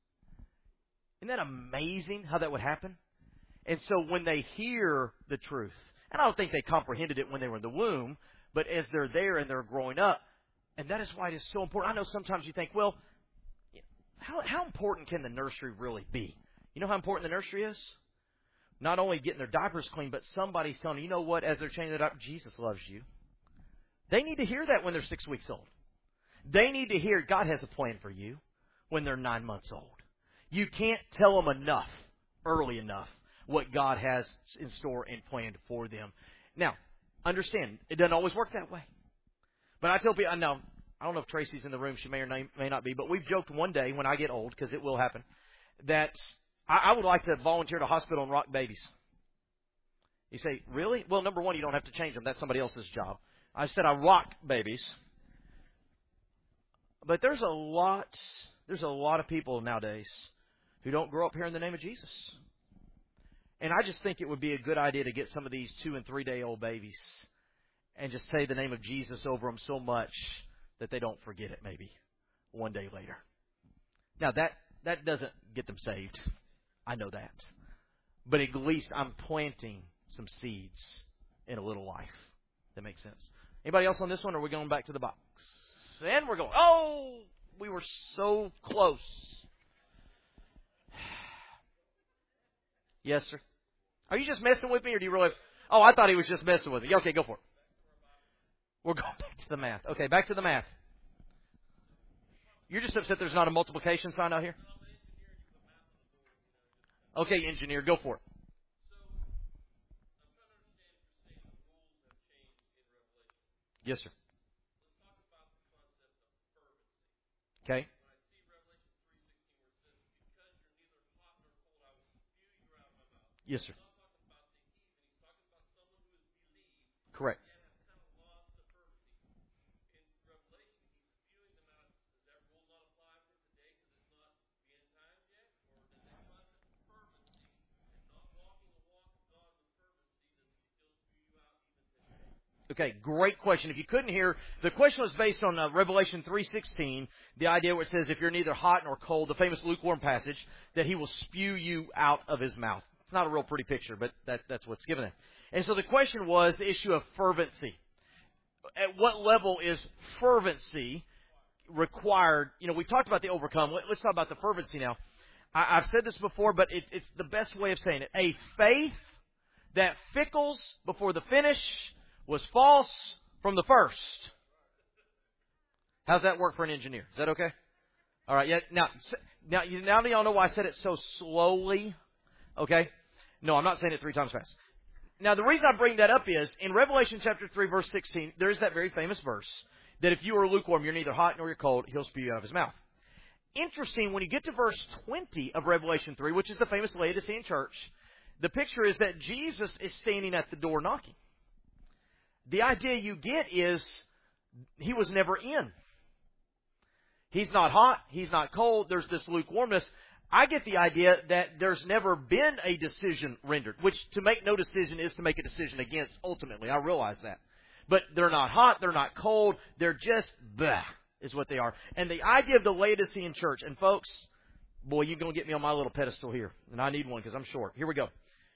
Isn't that amazing how that would happen? And so when they hear the truth, and I don't think they comprehended it when they were in the womb, but as they're there and they're growing up, and that is why it is so important. I know sometimes you think, well, how, how important can the nursery really be? You know how important the nursery is? Not only getting their diapers clean, but somebody's telling them, you know what, as they're changing it up, Jesus loves you. They need to hear that when they're six weeks old. They need to hear God has a plan for you when they're nine months old. You can't tell them enough, early enough, what God has in store and planned for them. Now, understand, it doesn't always work that way. But I tell people, I know, I don't know if Tracy's in the room, she may or may not be, but we've joked one day when I get old, because it will happen, that I, I would like to volunteer at a hospital and rock babies. You say, really? Well, number one, you don't have to change them. That's somebody else's job. I said I rock babies. But there's a lot, there's a lot of people nowadays who don't grow up hearing the name of Jesus. And I just think it would be a good idea to get some of these two and three day old babies and just say the name of Jesus over them so much that they don't forget it maybe one day later. Now that, that doesn't get them saved. I know that. But at least I'm planting some seeds in a little life. That makes sense. Anybody else on this one, or are we going back to the box? And we're going, oh, we were so close. Yes, sir. Are you just messing with me, or do you really? Oh, I thought he was just messing with me. Okay, go for it. We're going back to the math. Okay, back to the math. You're just upset there's not a multiplication sign out here? Okay, engineer, go for it. Yes, sir. Okay. Yes, sir. Correct. Okay, great question. If you couldn't hear, the question was based on uh, Revelation three sixteen, the idea where it says, if you're neither hot nor cold, the famous lukewarm passage, that he will spew you out of his mouth. It's not a real pretty picture, but that, that's what's given it. And so the question was the issue of fervency. At what level is fervency required? You know, we've talked about the overcome. Let, let's talk about the fervency now. I, I've said this before, but it, it's the best way of saying it. A faith that fickles before the finish was false from the first. How's that work for an engineer? Is that okay? All right. Yeah. Now, now, now do y'all know why I said it so slowly? Okay. No, I'm not saying it three times fast. Now, the reason I bring that up is, in Revelation chapter three, verse sixteen, there is that very famous verse, that if you are lukewarm, you're neither hot nor you're cold, He'll spew you out of His mouth. Interesting, when you get to verse twenty of Revelation three, which is the famous Laodicean church, the picture is that Jesus is standing at the door knocking. The idea you get is, He was never in. He's not hot, He's not cold, there's this lukewarmness. I get the idea that there's never been a decision rendered, which to make no decision is to make a decision against, ultimately. I realize that. But they're not hot, they're not cold, they're just bleh, is what they are. And the idea of the Laodicean church, and folks, boy, you're going to get me on my little pedestal here, and I need one because I'm short. Here we go.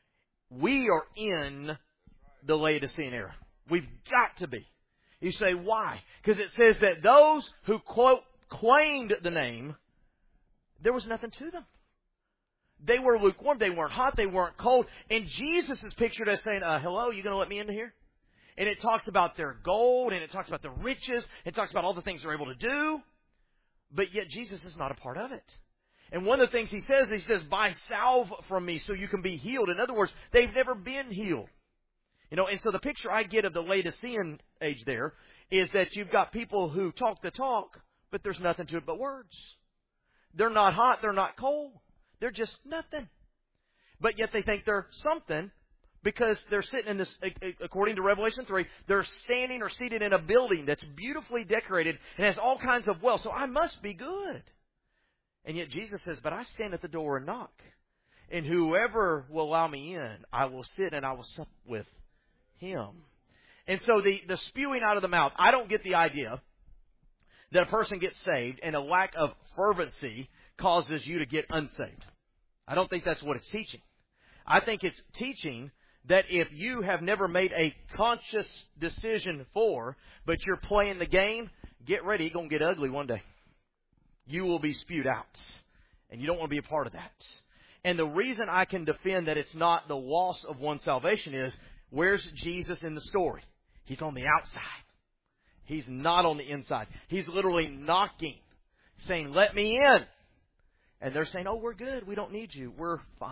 We are in the Laodicean era. We've got to be. You say, why? Because it says that those who, quote, claimed the name, there was nothing to them. They were lukewarm. They weren't hot. They weren't cold. And Jesus is pictured as saying, uh, hello, you going to let me into here? And it talks about their gold, and it talks about the riches. It talks about all the things they're able to do. But yet Jesus is not a part of it. And one of the things He says, He says, buy salve from me so you can be healed. In other words, they've never been healed. You know, and so the picture I get of the Laodicean age there is that you've got people who talk the talk, but there's nothing to it but words. They're not hot, they're not cold. They're just nothing. But yet they think they're something because they're sitting in this, according to Revelation three, they're standing or seated in a building that's beautifully decorated and has all kinds of wealth. So I must be good. And yet Jesus says, but I stand at the door and knock. And whoever will allow me in, I will sit and I will sup with him. And so the, the spewing out of the mouth, I don't get the idea that a person gets saved and a lack of fervency causes you to get unsaved. I don't think that's what it's teaching. I think it's teaching that if you have never made a conscious decision for, but you're playing the game, get ready, it's going to get ugly one day. You will be spewed out. And you don't want to be a part of that. And the reason I can defend that it's not the loss of one's salvation is, where's Jesus in the story? He's on the outside. He's not on the inside. He's literally knocking, saying, let me in. And they're saying, oh, we're good. We don't need you. We're fine.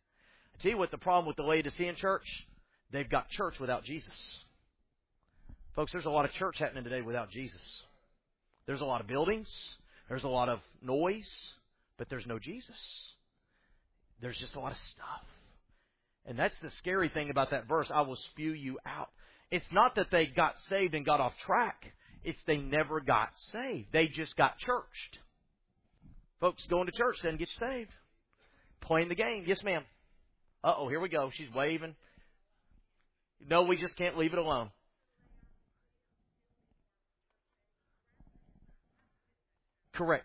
I tell you what the problem with the Laodicean church, they've got church without Jesus. Folks, there's a lot of church happening today without Jesus. There's a lot of buildings. There's a lot of noise. But there's no Jesus. There's just a lot of stuff. And that's the scary thing about that verse, I will spew you out. It's not that they got saved and got off track. It's they never got saved. They just got churched. Folks, going to church doesn't get you saved. Playing the game. Yes, ma'am. Uh-oh, here we go. She's waving. No, we just can't leave it alone. Correct.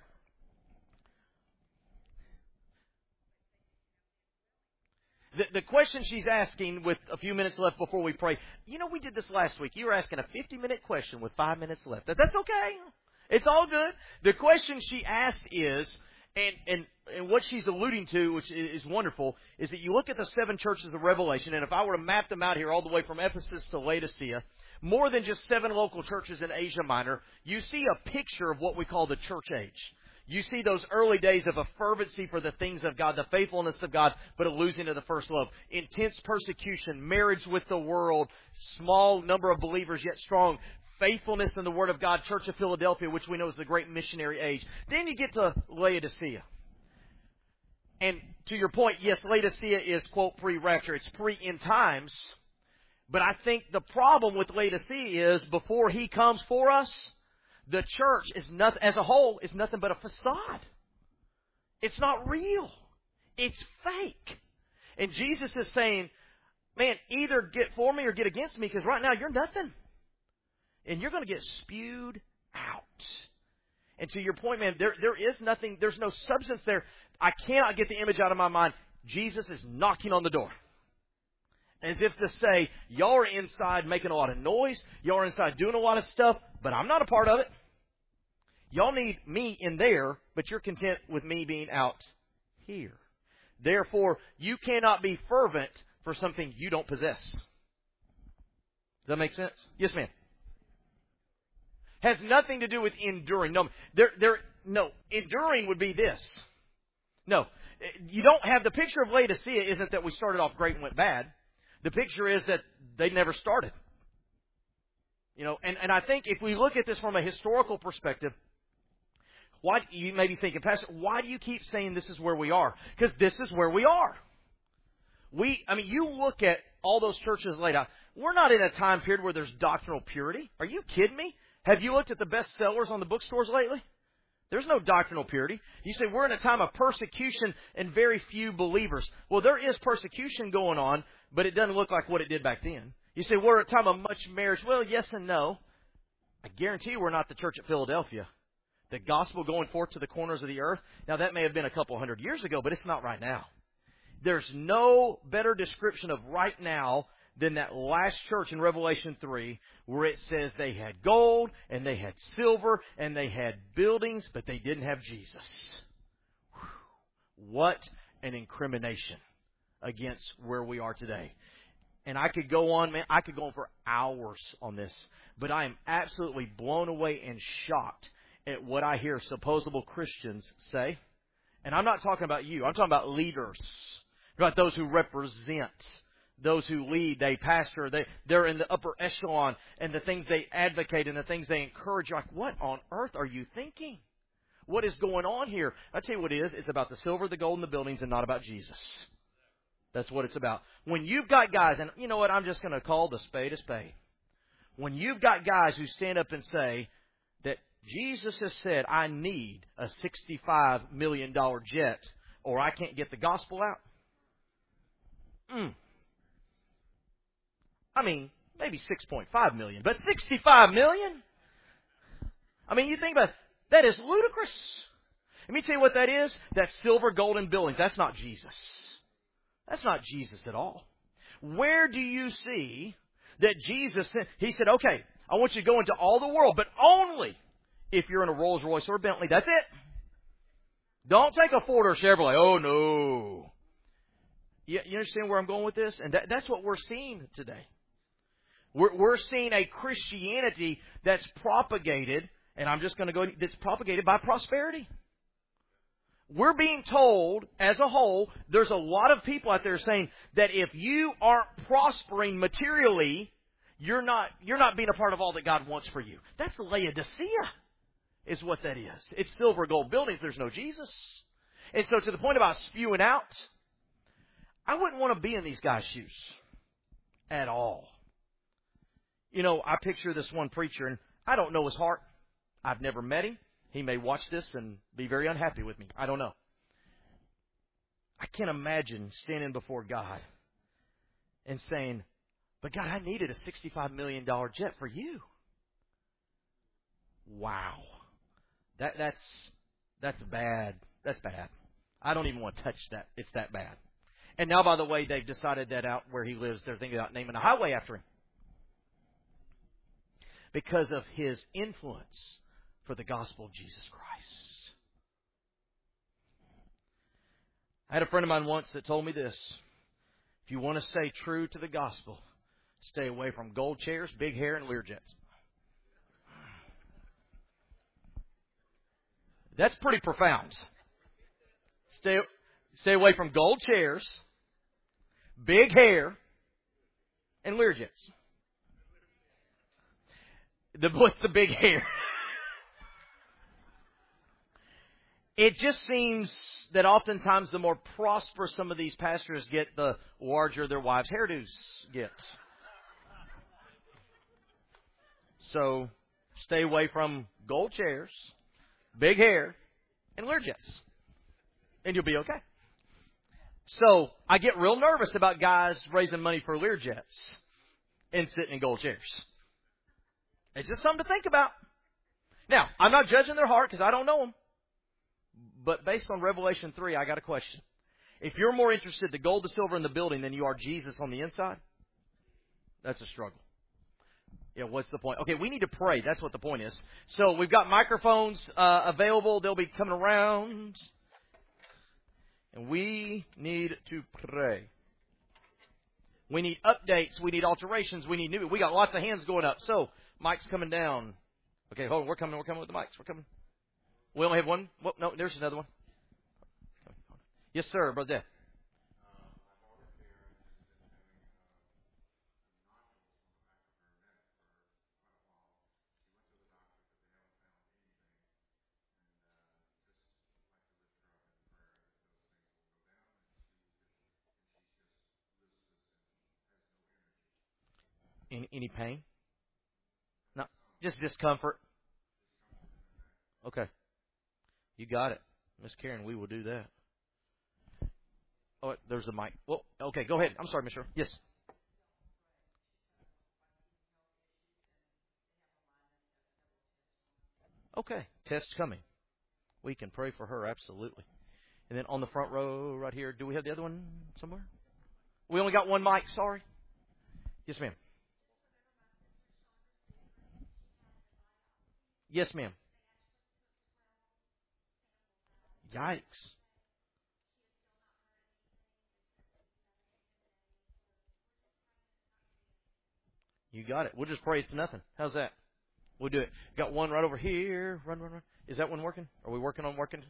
The, the question she's asking with a few minutes left before we pray, you know, we did this last week. You were asking a fifty-minute question with five minutes left. That's okay. It's all good. The question she asked is, and, and, and what she's alluding to, which is wonderful, is that you look at the seven churches of Revelation, and if I were to map them out here all the way from Ephesus to Laodicea, more than just seven local churches in Asia Minor, you see a picture of what we call the church age. You see those early days of a fervency for the things of God, the faithfulness of God, but a losing of the first love. Intense persecution, marriage with the world, small number of believers yet strong, faithfulness in the Word of God, Church of Philadelphia, which we know is the great missionary age. Then you get to Laodicea. And to your point, yes, Laodicea is, quote, pre-rapture. It's pre-end times. But I think the problem with Laodicea is before He comes for us, the church is nothing, as a whole, is nothing but a facade. It's not real. It's fake. And Jesus is saying, man, either get for me or get against me, because right now you're nothing. And you're going to get spewed out. And to your point, man, there, there is nothing, there's no substance there. I cannot get the image out of my mind. Jesus is knocking on the door. As if to say, y'all are inside making a lot of noise. Y'all are inside doing a lot of stuff, but I'm not a part of it. Y'all need me in there, but you're content with me being out here. Therefore, you cannot be fervent for something you don't possess. Does that make sense? Yes, ma'am. Has nothing to do with enduring. No, there, there, no, enduring would be this. No, you don't have the picture of Laodicea isn't that we started off great and went bad. The picture is that they never started. You know, and, and I think if we look at this from a historical perspective, why you may be thinking, Pastor, why do you keep saying this is where we are? Because this is where we are. We, I mean, you look at all those churches laid out. We're not in a time period where there's doctrinal purity. Are you kidding me? Have you looked at the best sellers on the bookstores lately? There's no doctrinal purity. You say we're in a time of persecution and very few believers. Well, there is persecution going on, but it doesn't look like what it did back then. You say we're at a time of much marriage. Well, yes and no. I guarantee we're not the church at Philadelphia. The gospel going forth to the corners of the earth. Now, that may have been a couple hundred years ago, but it's not right now. There's no better description of right now than that last church in Revelation three, where it says they had gold and they had silver and they had buildings, but they didn't have Jesus. Whew. What an incrimination against where we are today. And I could go on, man, I could go on for hours on this, but I am absolutely blown away and shocked at what I hear supposable Christians say. And I'm not talking about you. I'm talking about leaders, about those who represent, those who lead, they pastor, they, they're in the upper echelon, and the things they advocate and the things they encourage. You're like, what on earth are you thinking? What is going on here? I'll tell you what it is. It's about the silver, the gold, and the buildings, and not about Jesus. That's what it's about. When you've got guys, and you know what, I'm just going to call the spade a spade. When you've got guys who stand up and say that Jesus has said, I need a sixty-five million dollars jet or I can't get the gospel out. Mm. I mean, maybe six point five million dollars, but sixty-five million dollars? I mean, you think about it, that is ludicrous. Let me tell you what that is. That's silver, gold, and buildings. That's not Jesus. That's not Jesus at all. Where do you see that Jesus said, He said, okay, I want you to go into all the world, but only if you're in a Rolls Royce or a Bentley. That's it. Don't take a Ford or Chevrolet. Oh, no. You, you understand where I'm going with this? And that, that's what we're seeing today. We're, we're seeing a Christianity that's propagated, and I'm just going to go, that's propagated by prosperity. We're being told, as a whole, there's a lot of people out there saying that if you aren't prospering materially, you're not, you're not being a part of all that God wants for you. That's Laodicea, is what that is. It's silver, gold buildings. There's no Jesus. And so to the point about spewing out, I wouldn't want to be in these guys' shoes at all. You know, I picture this one preacher, and I don't know his heart. I've never met him. He may watch this and be very unhappy with me. I don't know. I can't imagine standing before God and saying, but God, I needed a sixty-five million dollars jet for you. Wow. That, that's, that's bad. That's bad. I don't even want to touch that. It's that bad. And now, by the way, they've decided that out where he lives, they're thinking about naming a highway after him. Because of his influence for the gospel of Jesus Christ. I had a friend of mine once that told me this. If you want to stay true to the gospel, stay away from gold chairs, big hair, and Learjets. That's pretty profound. Stay, stay away from gold chairs, big hair, and Learjets. The, what's the big hair? It just seems that oftentimes the more prosperous some of these pastors get, the larger their wives' hairdos get. So stay away from gold chairs, big hair, and Learjets, and you'll be okay. So I get real nervous about guys raising money for Learjets and sitting in gold chairs. It's just something to think about. Now, I'm not judging their heart because I don't know them. But based on Revelation three, I got a question. If you're more interested in the gold, the silver, and the building than you are Jesus on the inside, that's a struggle. Yeah, what's the point? Okay, we need to pray. That's what the point is. So we've got microphones uh, available. They'll be coming around. And we need to pray. We need updates. We need alterations. We need new. We got lots of hands going up. So Mike's coming down. Okay, hold on. We're coming. We're coming with the mics. We're coming. We only have one. Well, no, there's another one. Yes, sir, brother. Any, any pain? No, just discomfort. Okay. You got it. Miss Karen, we will do that. Oh, there's the mic. Well, okay, go ahead. I'm sorry, Miss Cheryl. Yes. Okay. Test coming. We can pray for her, absolutely. And then on the front row right here, do we have the other one somewhere? We only got one mic, sorry. Yes, ma'am. Yes, ma'am. Yikes. You got it. We'll just pray it's nothing. How's that? We'll do it. Got one right over here. Run, run, run. Is that one working? Are we working on working?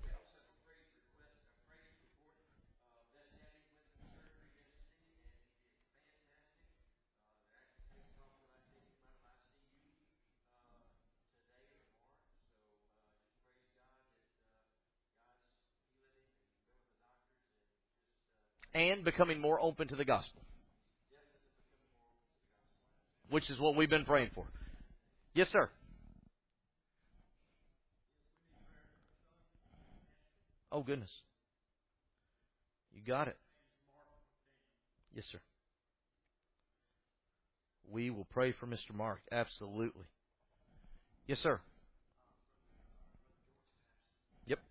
And becoming more open to the gospel, which is what we've been praying for. Yes, sir. Oh, goodness. You got it. Yes, sir. We will pray for Mister Mark. Absolutely. Yes, sir. Yep.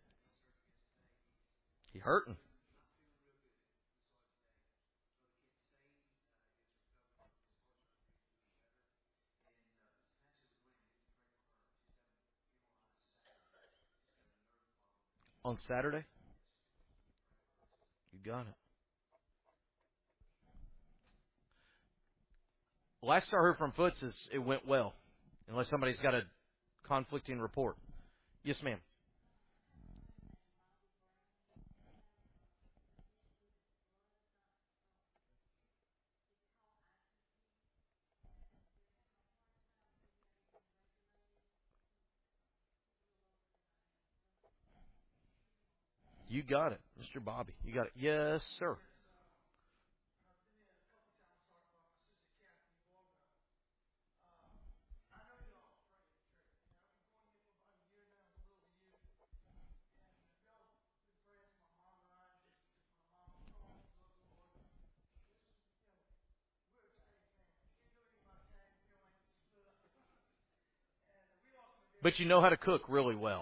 He hurting. On Saturday? You got it. Last I heard from Foots is it went well. Unless somebody's got a conflicting report. Yes, ma'am. You got it, Mister Bobby. You got it. Yes, sir. But you know how to cook really well.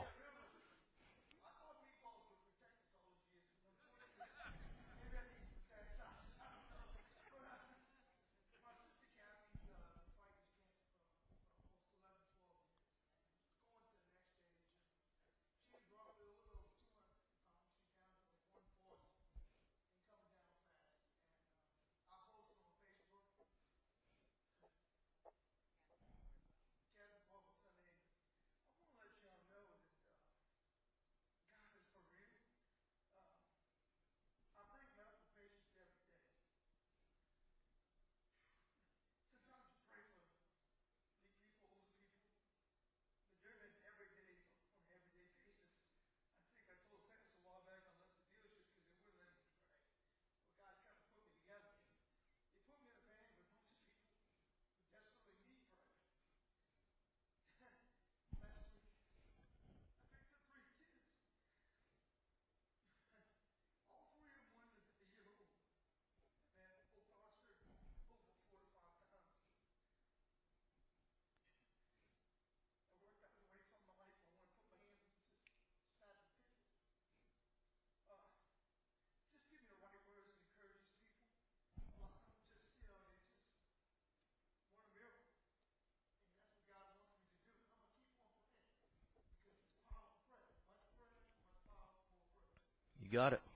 You got it.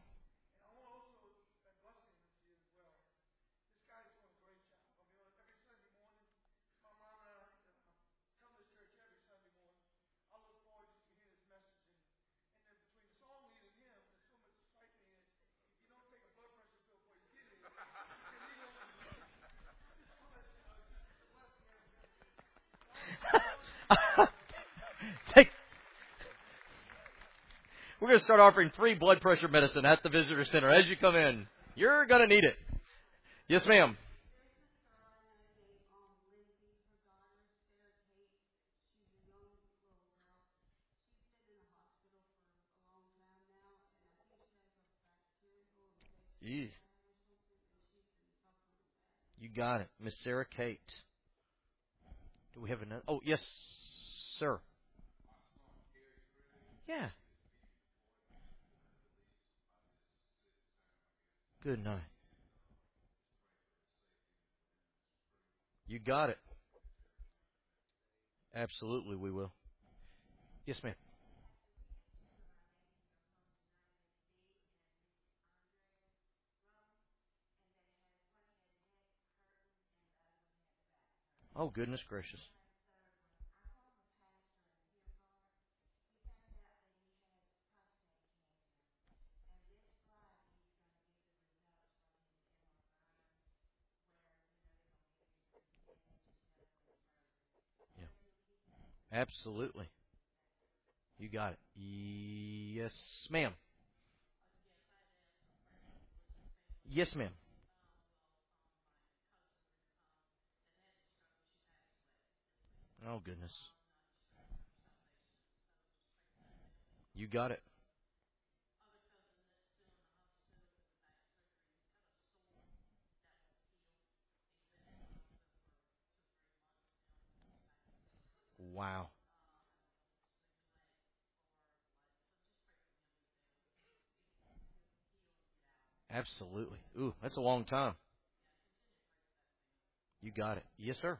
Take. We're going to start offering free blood pressure medicine at the visitor center as you come in. You're going to need it. Yes, ma'am. You got it. Miss Sarah Kate. Do we have another? Oh, yes, sir. Yeah. Good night. You got it. Absolutely, we will. Yes, ma'am. Oh, goodness gracious. Yeah. Absolutely. You got it. Yes, ma'am. Yes, ma'am. Oh, goodness. You got it. Wow. Absolutely. Ooh, that's a long time. You got it. Yes, sir.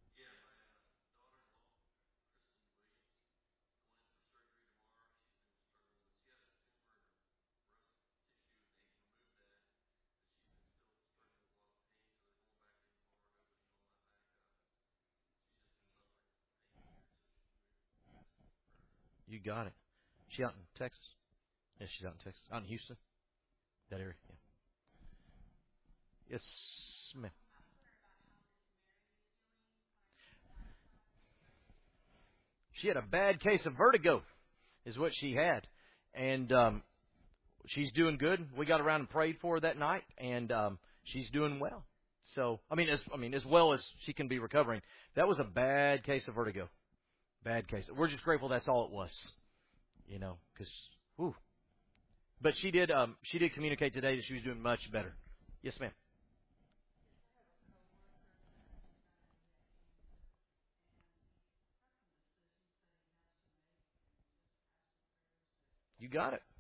You got it. She out in Texas? Yes, she's out in Texas. Out in Houston? That area? Yeah. Yes, ma'am. She had a bad case of vertigo, is what she had. And um, she's doing good. We got around and prayed for her that night, and um, she's doing well. So, I mean, as I mean, as well as she can be recovering. That was a bad case of vertigo. Bad case. We're just grateful that's all it was. You know, because, whew. But she did, um, she did communicate today that she was doing much better. Yes, ma'am. You got it.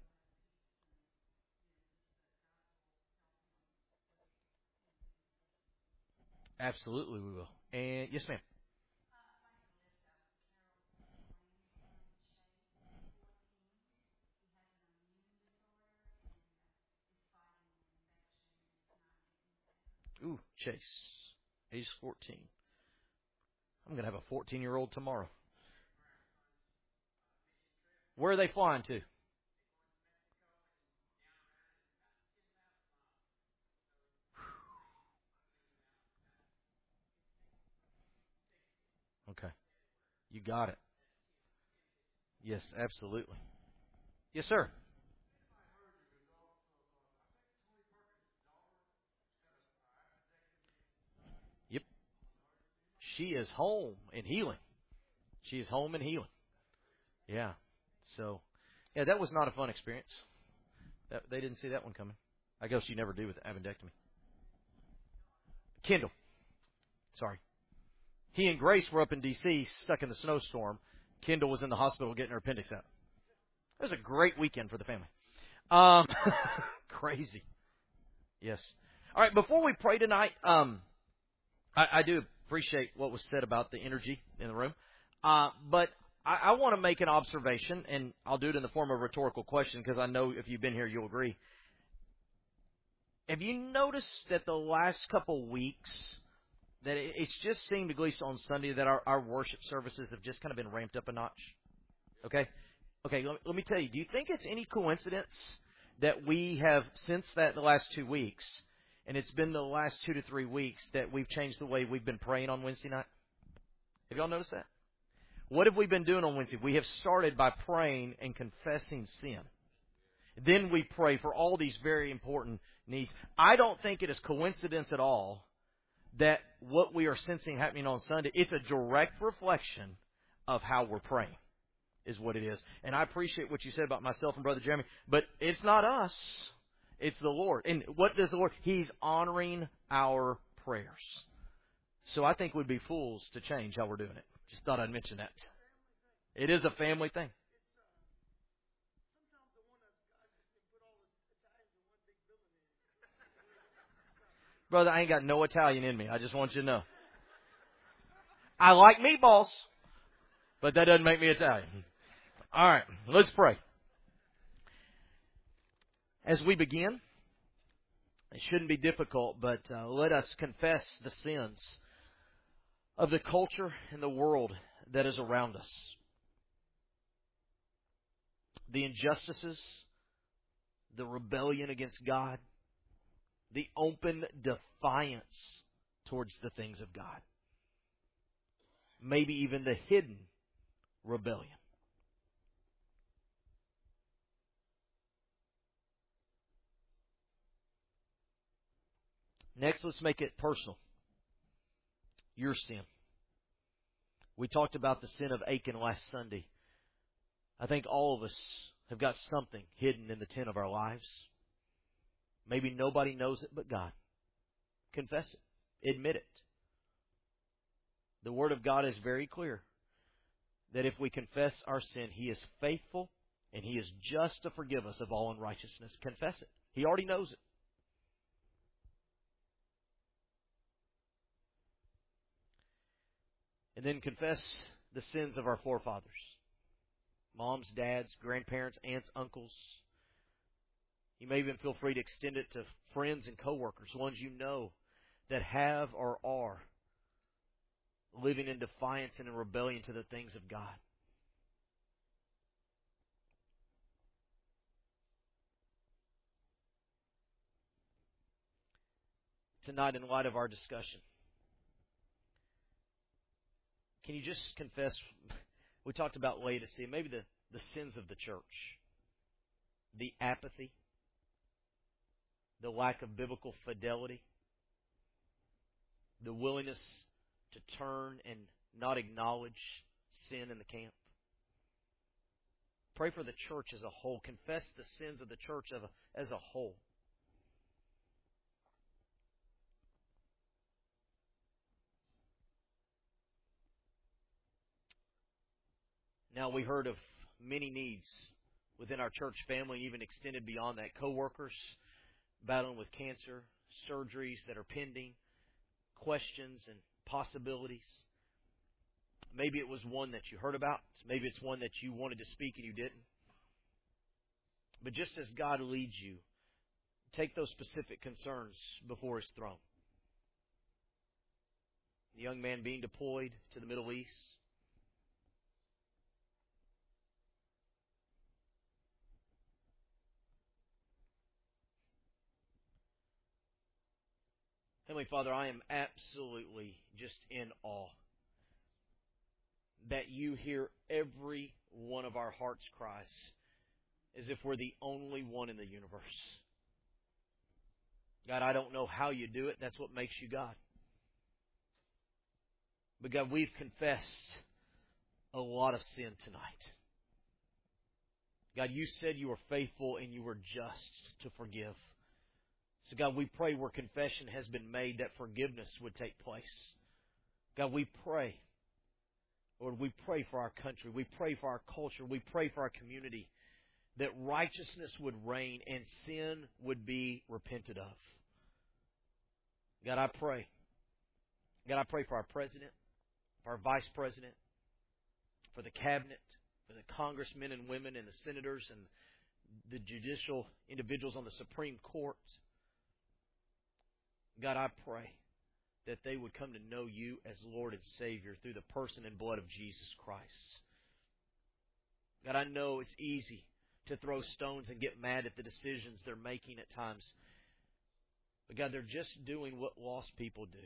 Absolutely, we will. And yes, ma'am. Ooh, Chase, age fourteen. I'm gonna have a fourteen-year-old tomorrow. Where are they flying to? Okay, you got it. Yes, absolutely. Yes, sir. Yep. She is home and healing. She is home and healing. Yeah. So, yeah, that was not a fun experience. That, they didn't see that one coming. I guess you never do with appendectomy. Kendall. Sorry. He and Grace were up in D C stuck in the snowstorm. Kendall was in the hospital getting her appendix out. It was a great weekend for the family. Um, crazy. Yes. All right, before we pray tonight, um, I, I do appreciate what was said about the energy in the room. Uh, but I, I want to make an observation, and I'll do it in the form of a rhetorical question because I know if you've been here, you'll agree. Have you noticed that the last couple weeks that it, it's just seemed, at least on Sunday, that our, our worship services have just kind of been ramped up a notch? Okay? Okay, let, let me tell you, do you think it's any coincidence that we have, since that the last two weeks, and it's been the last two to three weeks, that we've changed the way we've been praying on Wednesday night? Have y'all noticed that? What have we been doing on Wednesday? We have started by praying and confessing sin. Then we pray for all these very important needs. I don't think it is coincidence at all that what we are sensing happening on Sunday, it's a direct reflection of how we're praying, is what it is. And I appreciate what you said about myself and Brother Jeremy, but it's not us. It's the Lord. And what does the Lord? He's honoring our prayers. So I think we'd be fools to change how we're doing it. Just thought I'd mention that. It is a family thing. Brother, I ain't got no Italian in me. I just want you to know. I like meatballs, but that doesn't make me Italian. All right, let's pray. As we begin, it shouldn't be difficult, but uh, let us confess the sins of the culture and the world that is around us. The injustices, the rebellion against God, the open defiance towards the things of God. Maybe even the hidden rebellion. Next, let's make it personal. Your sin. We talked about the sin of Achan last Sunday. I think all of us have got something hidden in the tent of our lives. Maybe nobody knows it but God. Confess it. Admit it. The Word of God is very clear that if we confess our sin, He is faithful and He is just to forgive us of all unrighteousness. Confess it. He already knows it. And then confess the sins of our forefathers. Moms, dads, grandparents, aunts, uncles. You may even feel free to extend it to friends and coworkers, ones you know that have or are living in defiance and in rebellion to the things of God. Tonight, in light of our discussion, can you just confess, we talked about Laodicea, maybe the, the sins of the church, the apathy, the lack of biblical fidelity, the willingness to turn and not acknowledge sin in the camp. Pray for the church as a whole. Confess the sins of the church as a whole. Now, we heard of many needs within our church family, even extended beyond that. Co-workers battling with cancer, surgeries that are pending, questions and possibilities. Maybe it was one that you heard about. Maybe it's one that you wanted to speak and you didn't. But just as God leads you, take those specific concerns before His throne. The young man being deployed to the Middle East. Heavenly Father, I am absolutely just in awe that You hear every one of our heart's cries as if we're the only one in the universe. God, I don't know how You do it. That's what makes You God. But God, we've confessed a lot of sin tonight. God, You said You were faithful and You were just to forgive. So God, we pray where confession has been made that forgiveness would take place. God, we pray. Lord, we pray for our country. We pray for our culture. We pray for our community that righteousness would reign and sin would be repented of. God, I pray. God, I pray for our president, for our vice president, for the cabinet, for the congressmen and women and the senators and the judicial individuals on the Supreme Court. God, I pray that they would come to know You as Lord and Savior through the person and blood of Jesus Christ. God, I know it's easy to throw stones and get mad at the decisions they're making at times. But God, they're just doing what lost people do.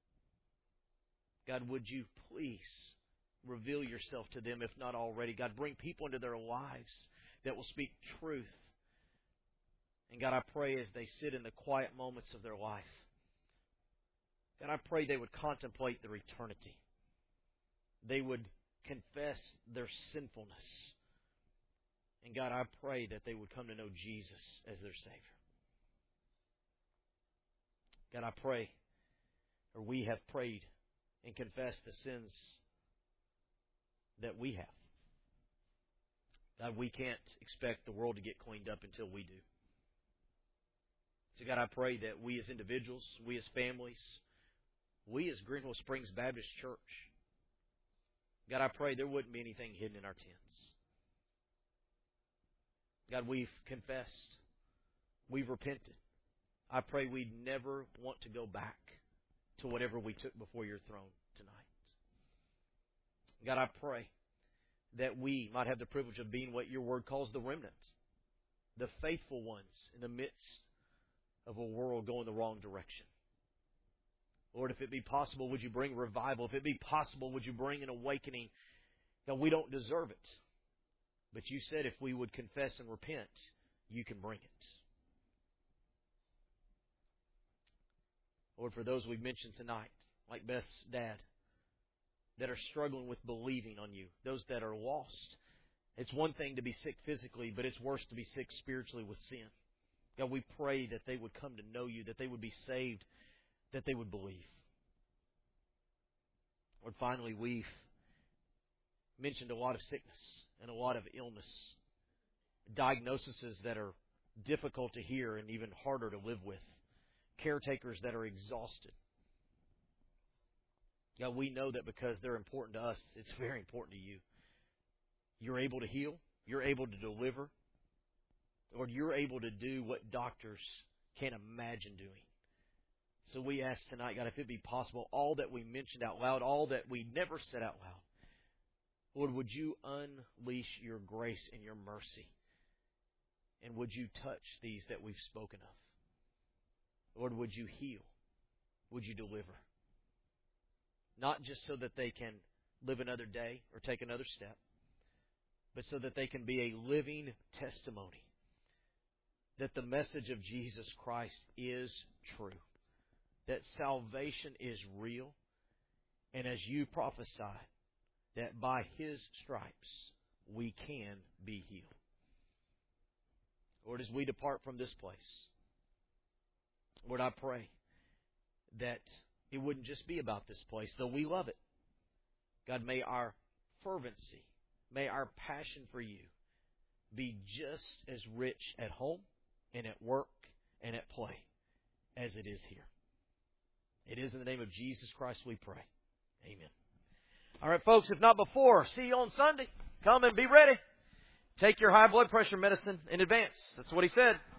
God, would You please reveal Yourself to them, if not already. God, bring people into their lives that will speak truth. And God, I pray as they sit in the quiet moments of their life, God, I pray they would contemplate their eternity. They would confess their sinfulness. And God, I pray that they would come to know Jesus as their Savior. God, I pray or we have prayed and confessed the sins that we have. God, we can't expect the world to get cleaned up until we do. So God, I pray that we as individuals, we as families, we as Greenville Springs Baptist Church, God, I pray there wouldn't be anything hidden in our tents. God, we've confessed. We've repented. I pray we'd never want to go back to whatever we took before your throne tonight. God, I pray that we might have the privilege of being what your word calls the remnant, the faithful ones in the midst of a world going the wrong direction. Lord, if it be possible, would you bring revival? If it be possible, would you bring an awakening? God, we don't deserve it. But you said if we would confess and repent, you can bring it. Lord, for those we've mentioned tonight, like Beth's dad, that are struggling with believing on you, those that are lost, it's one thing to be sick physically, but it's worse to be sick spiritually with sin. God, we pray that they would come to know you, that they would be saved, that they would believe. Lord, finally, we've mentioned a lot of sickness and a lot of illness, diagnoses that are difficult to hear and even harder to live with, caretakers that are exhausted. God, we know that because they're important to us, it's very important to you. You're able to heal. You're able to deliver. Lord, you're able to do what doctors can't imagine doing. So we ask tonight, God, if it be possible, all that we mentioned out loud, all that we never said out loud, Lord, would you unleash your grace and your mercy? And would you touch these that we've spoken of? Lord, would you heal? Would you deliver? Not just so that they can live another day or take another step, but so that they can be a living testimony that the message of Jesus Christ is true, that salvation is real, and as you prophesied, that by His stripes we can be healed. Lord, as we depart from this place, Lord, I pray that it wouldn't just be about this place, though we love it. God, may our fervency, may our passion for you be just as rich at home and at work and at play as it is here. It is in the name of Jesus Christ we pray. Amen. All right, folks, if not before, see you on Sunday. Come and be ready. Take your high blood pressure medicine in advance. That's what he said.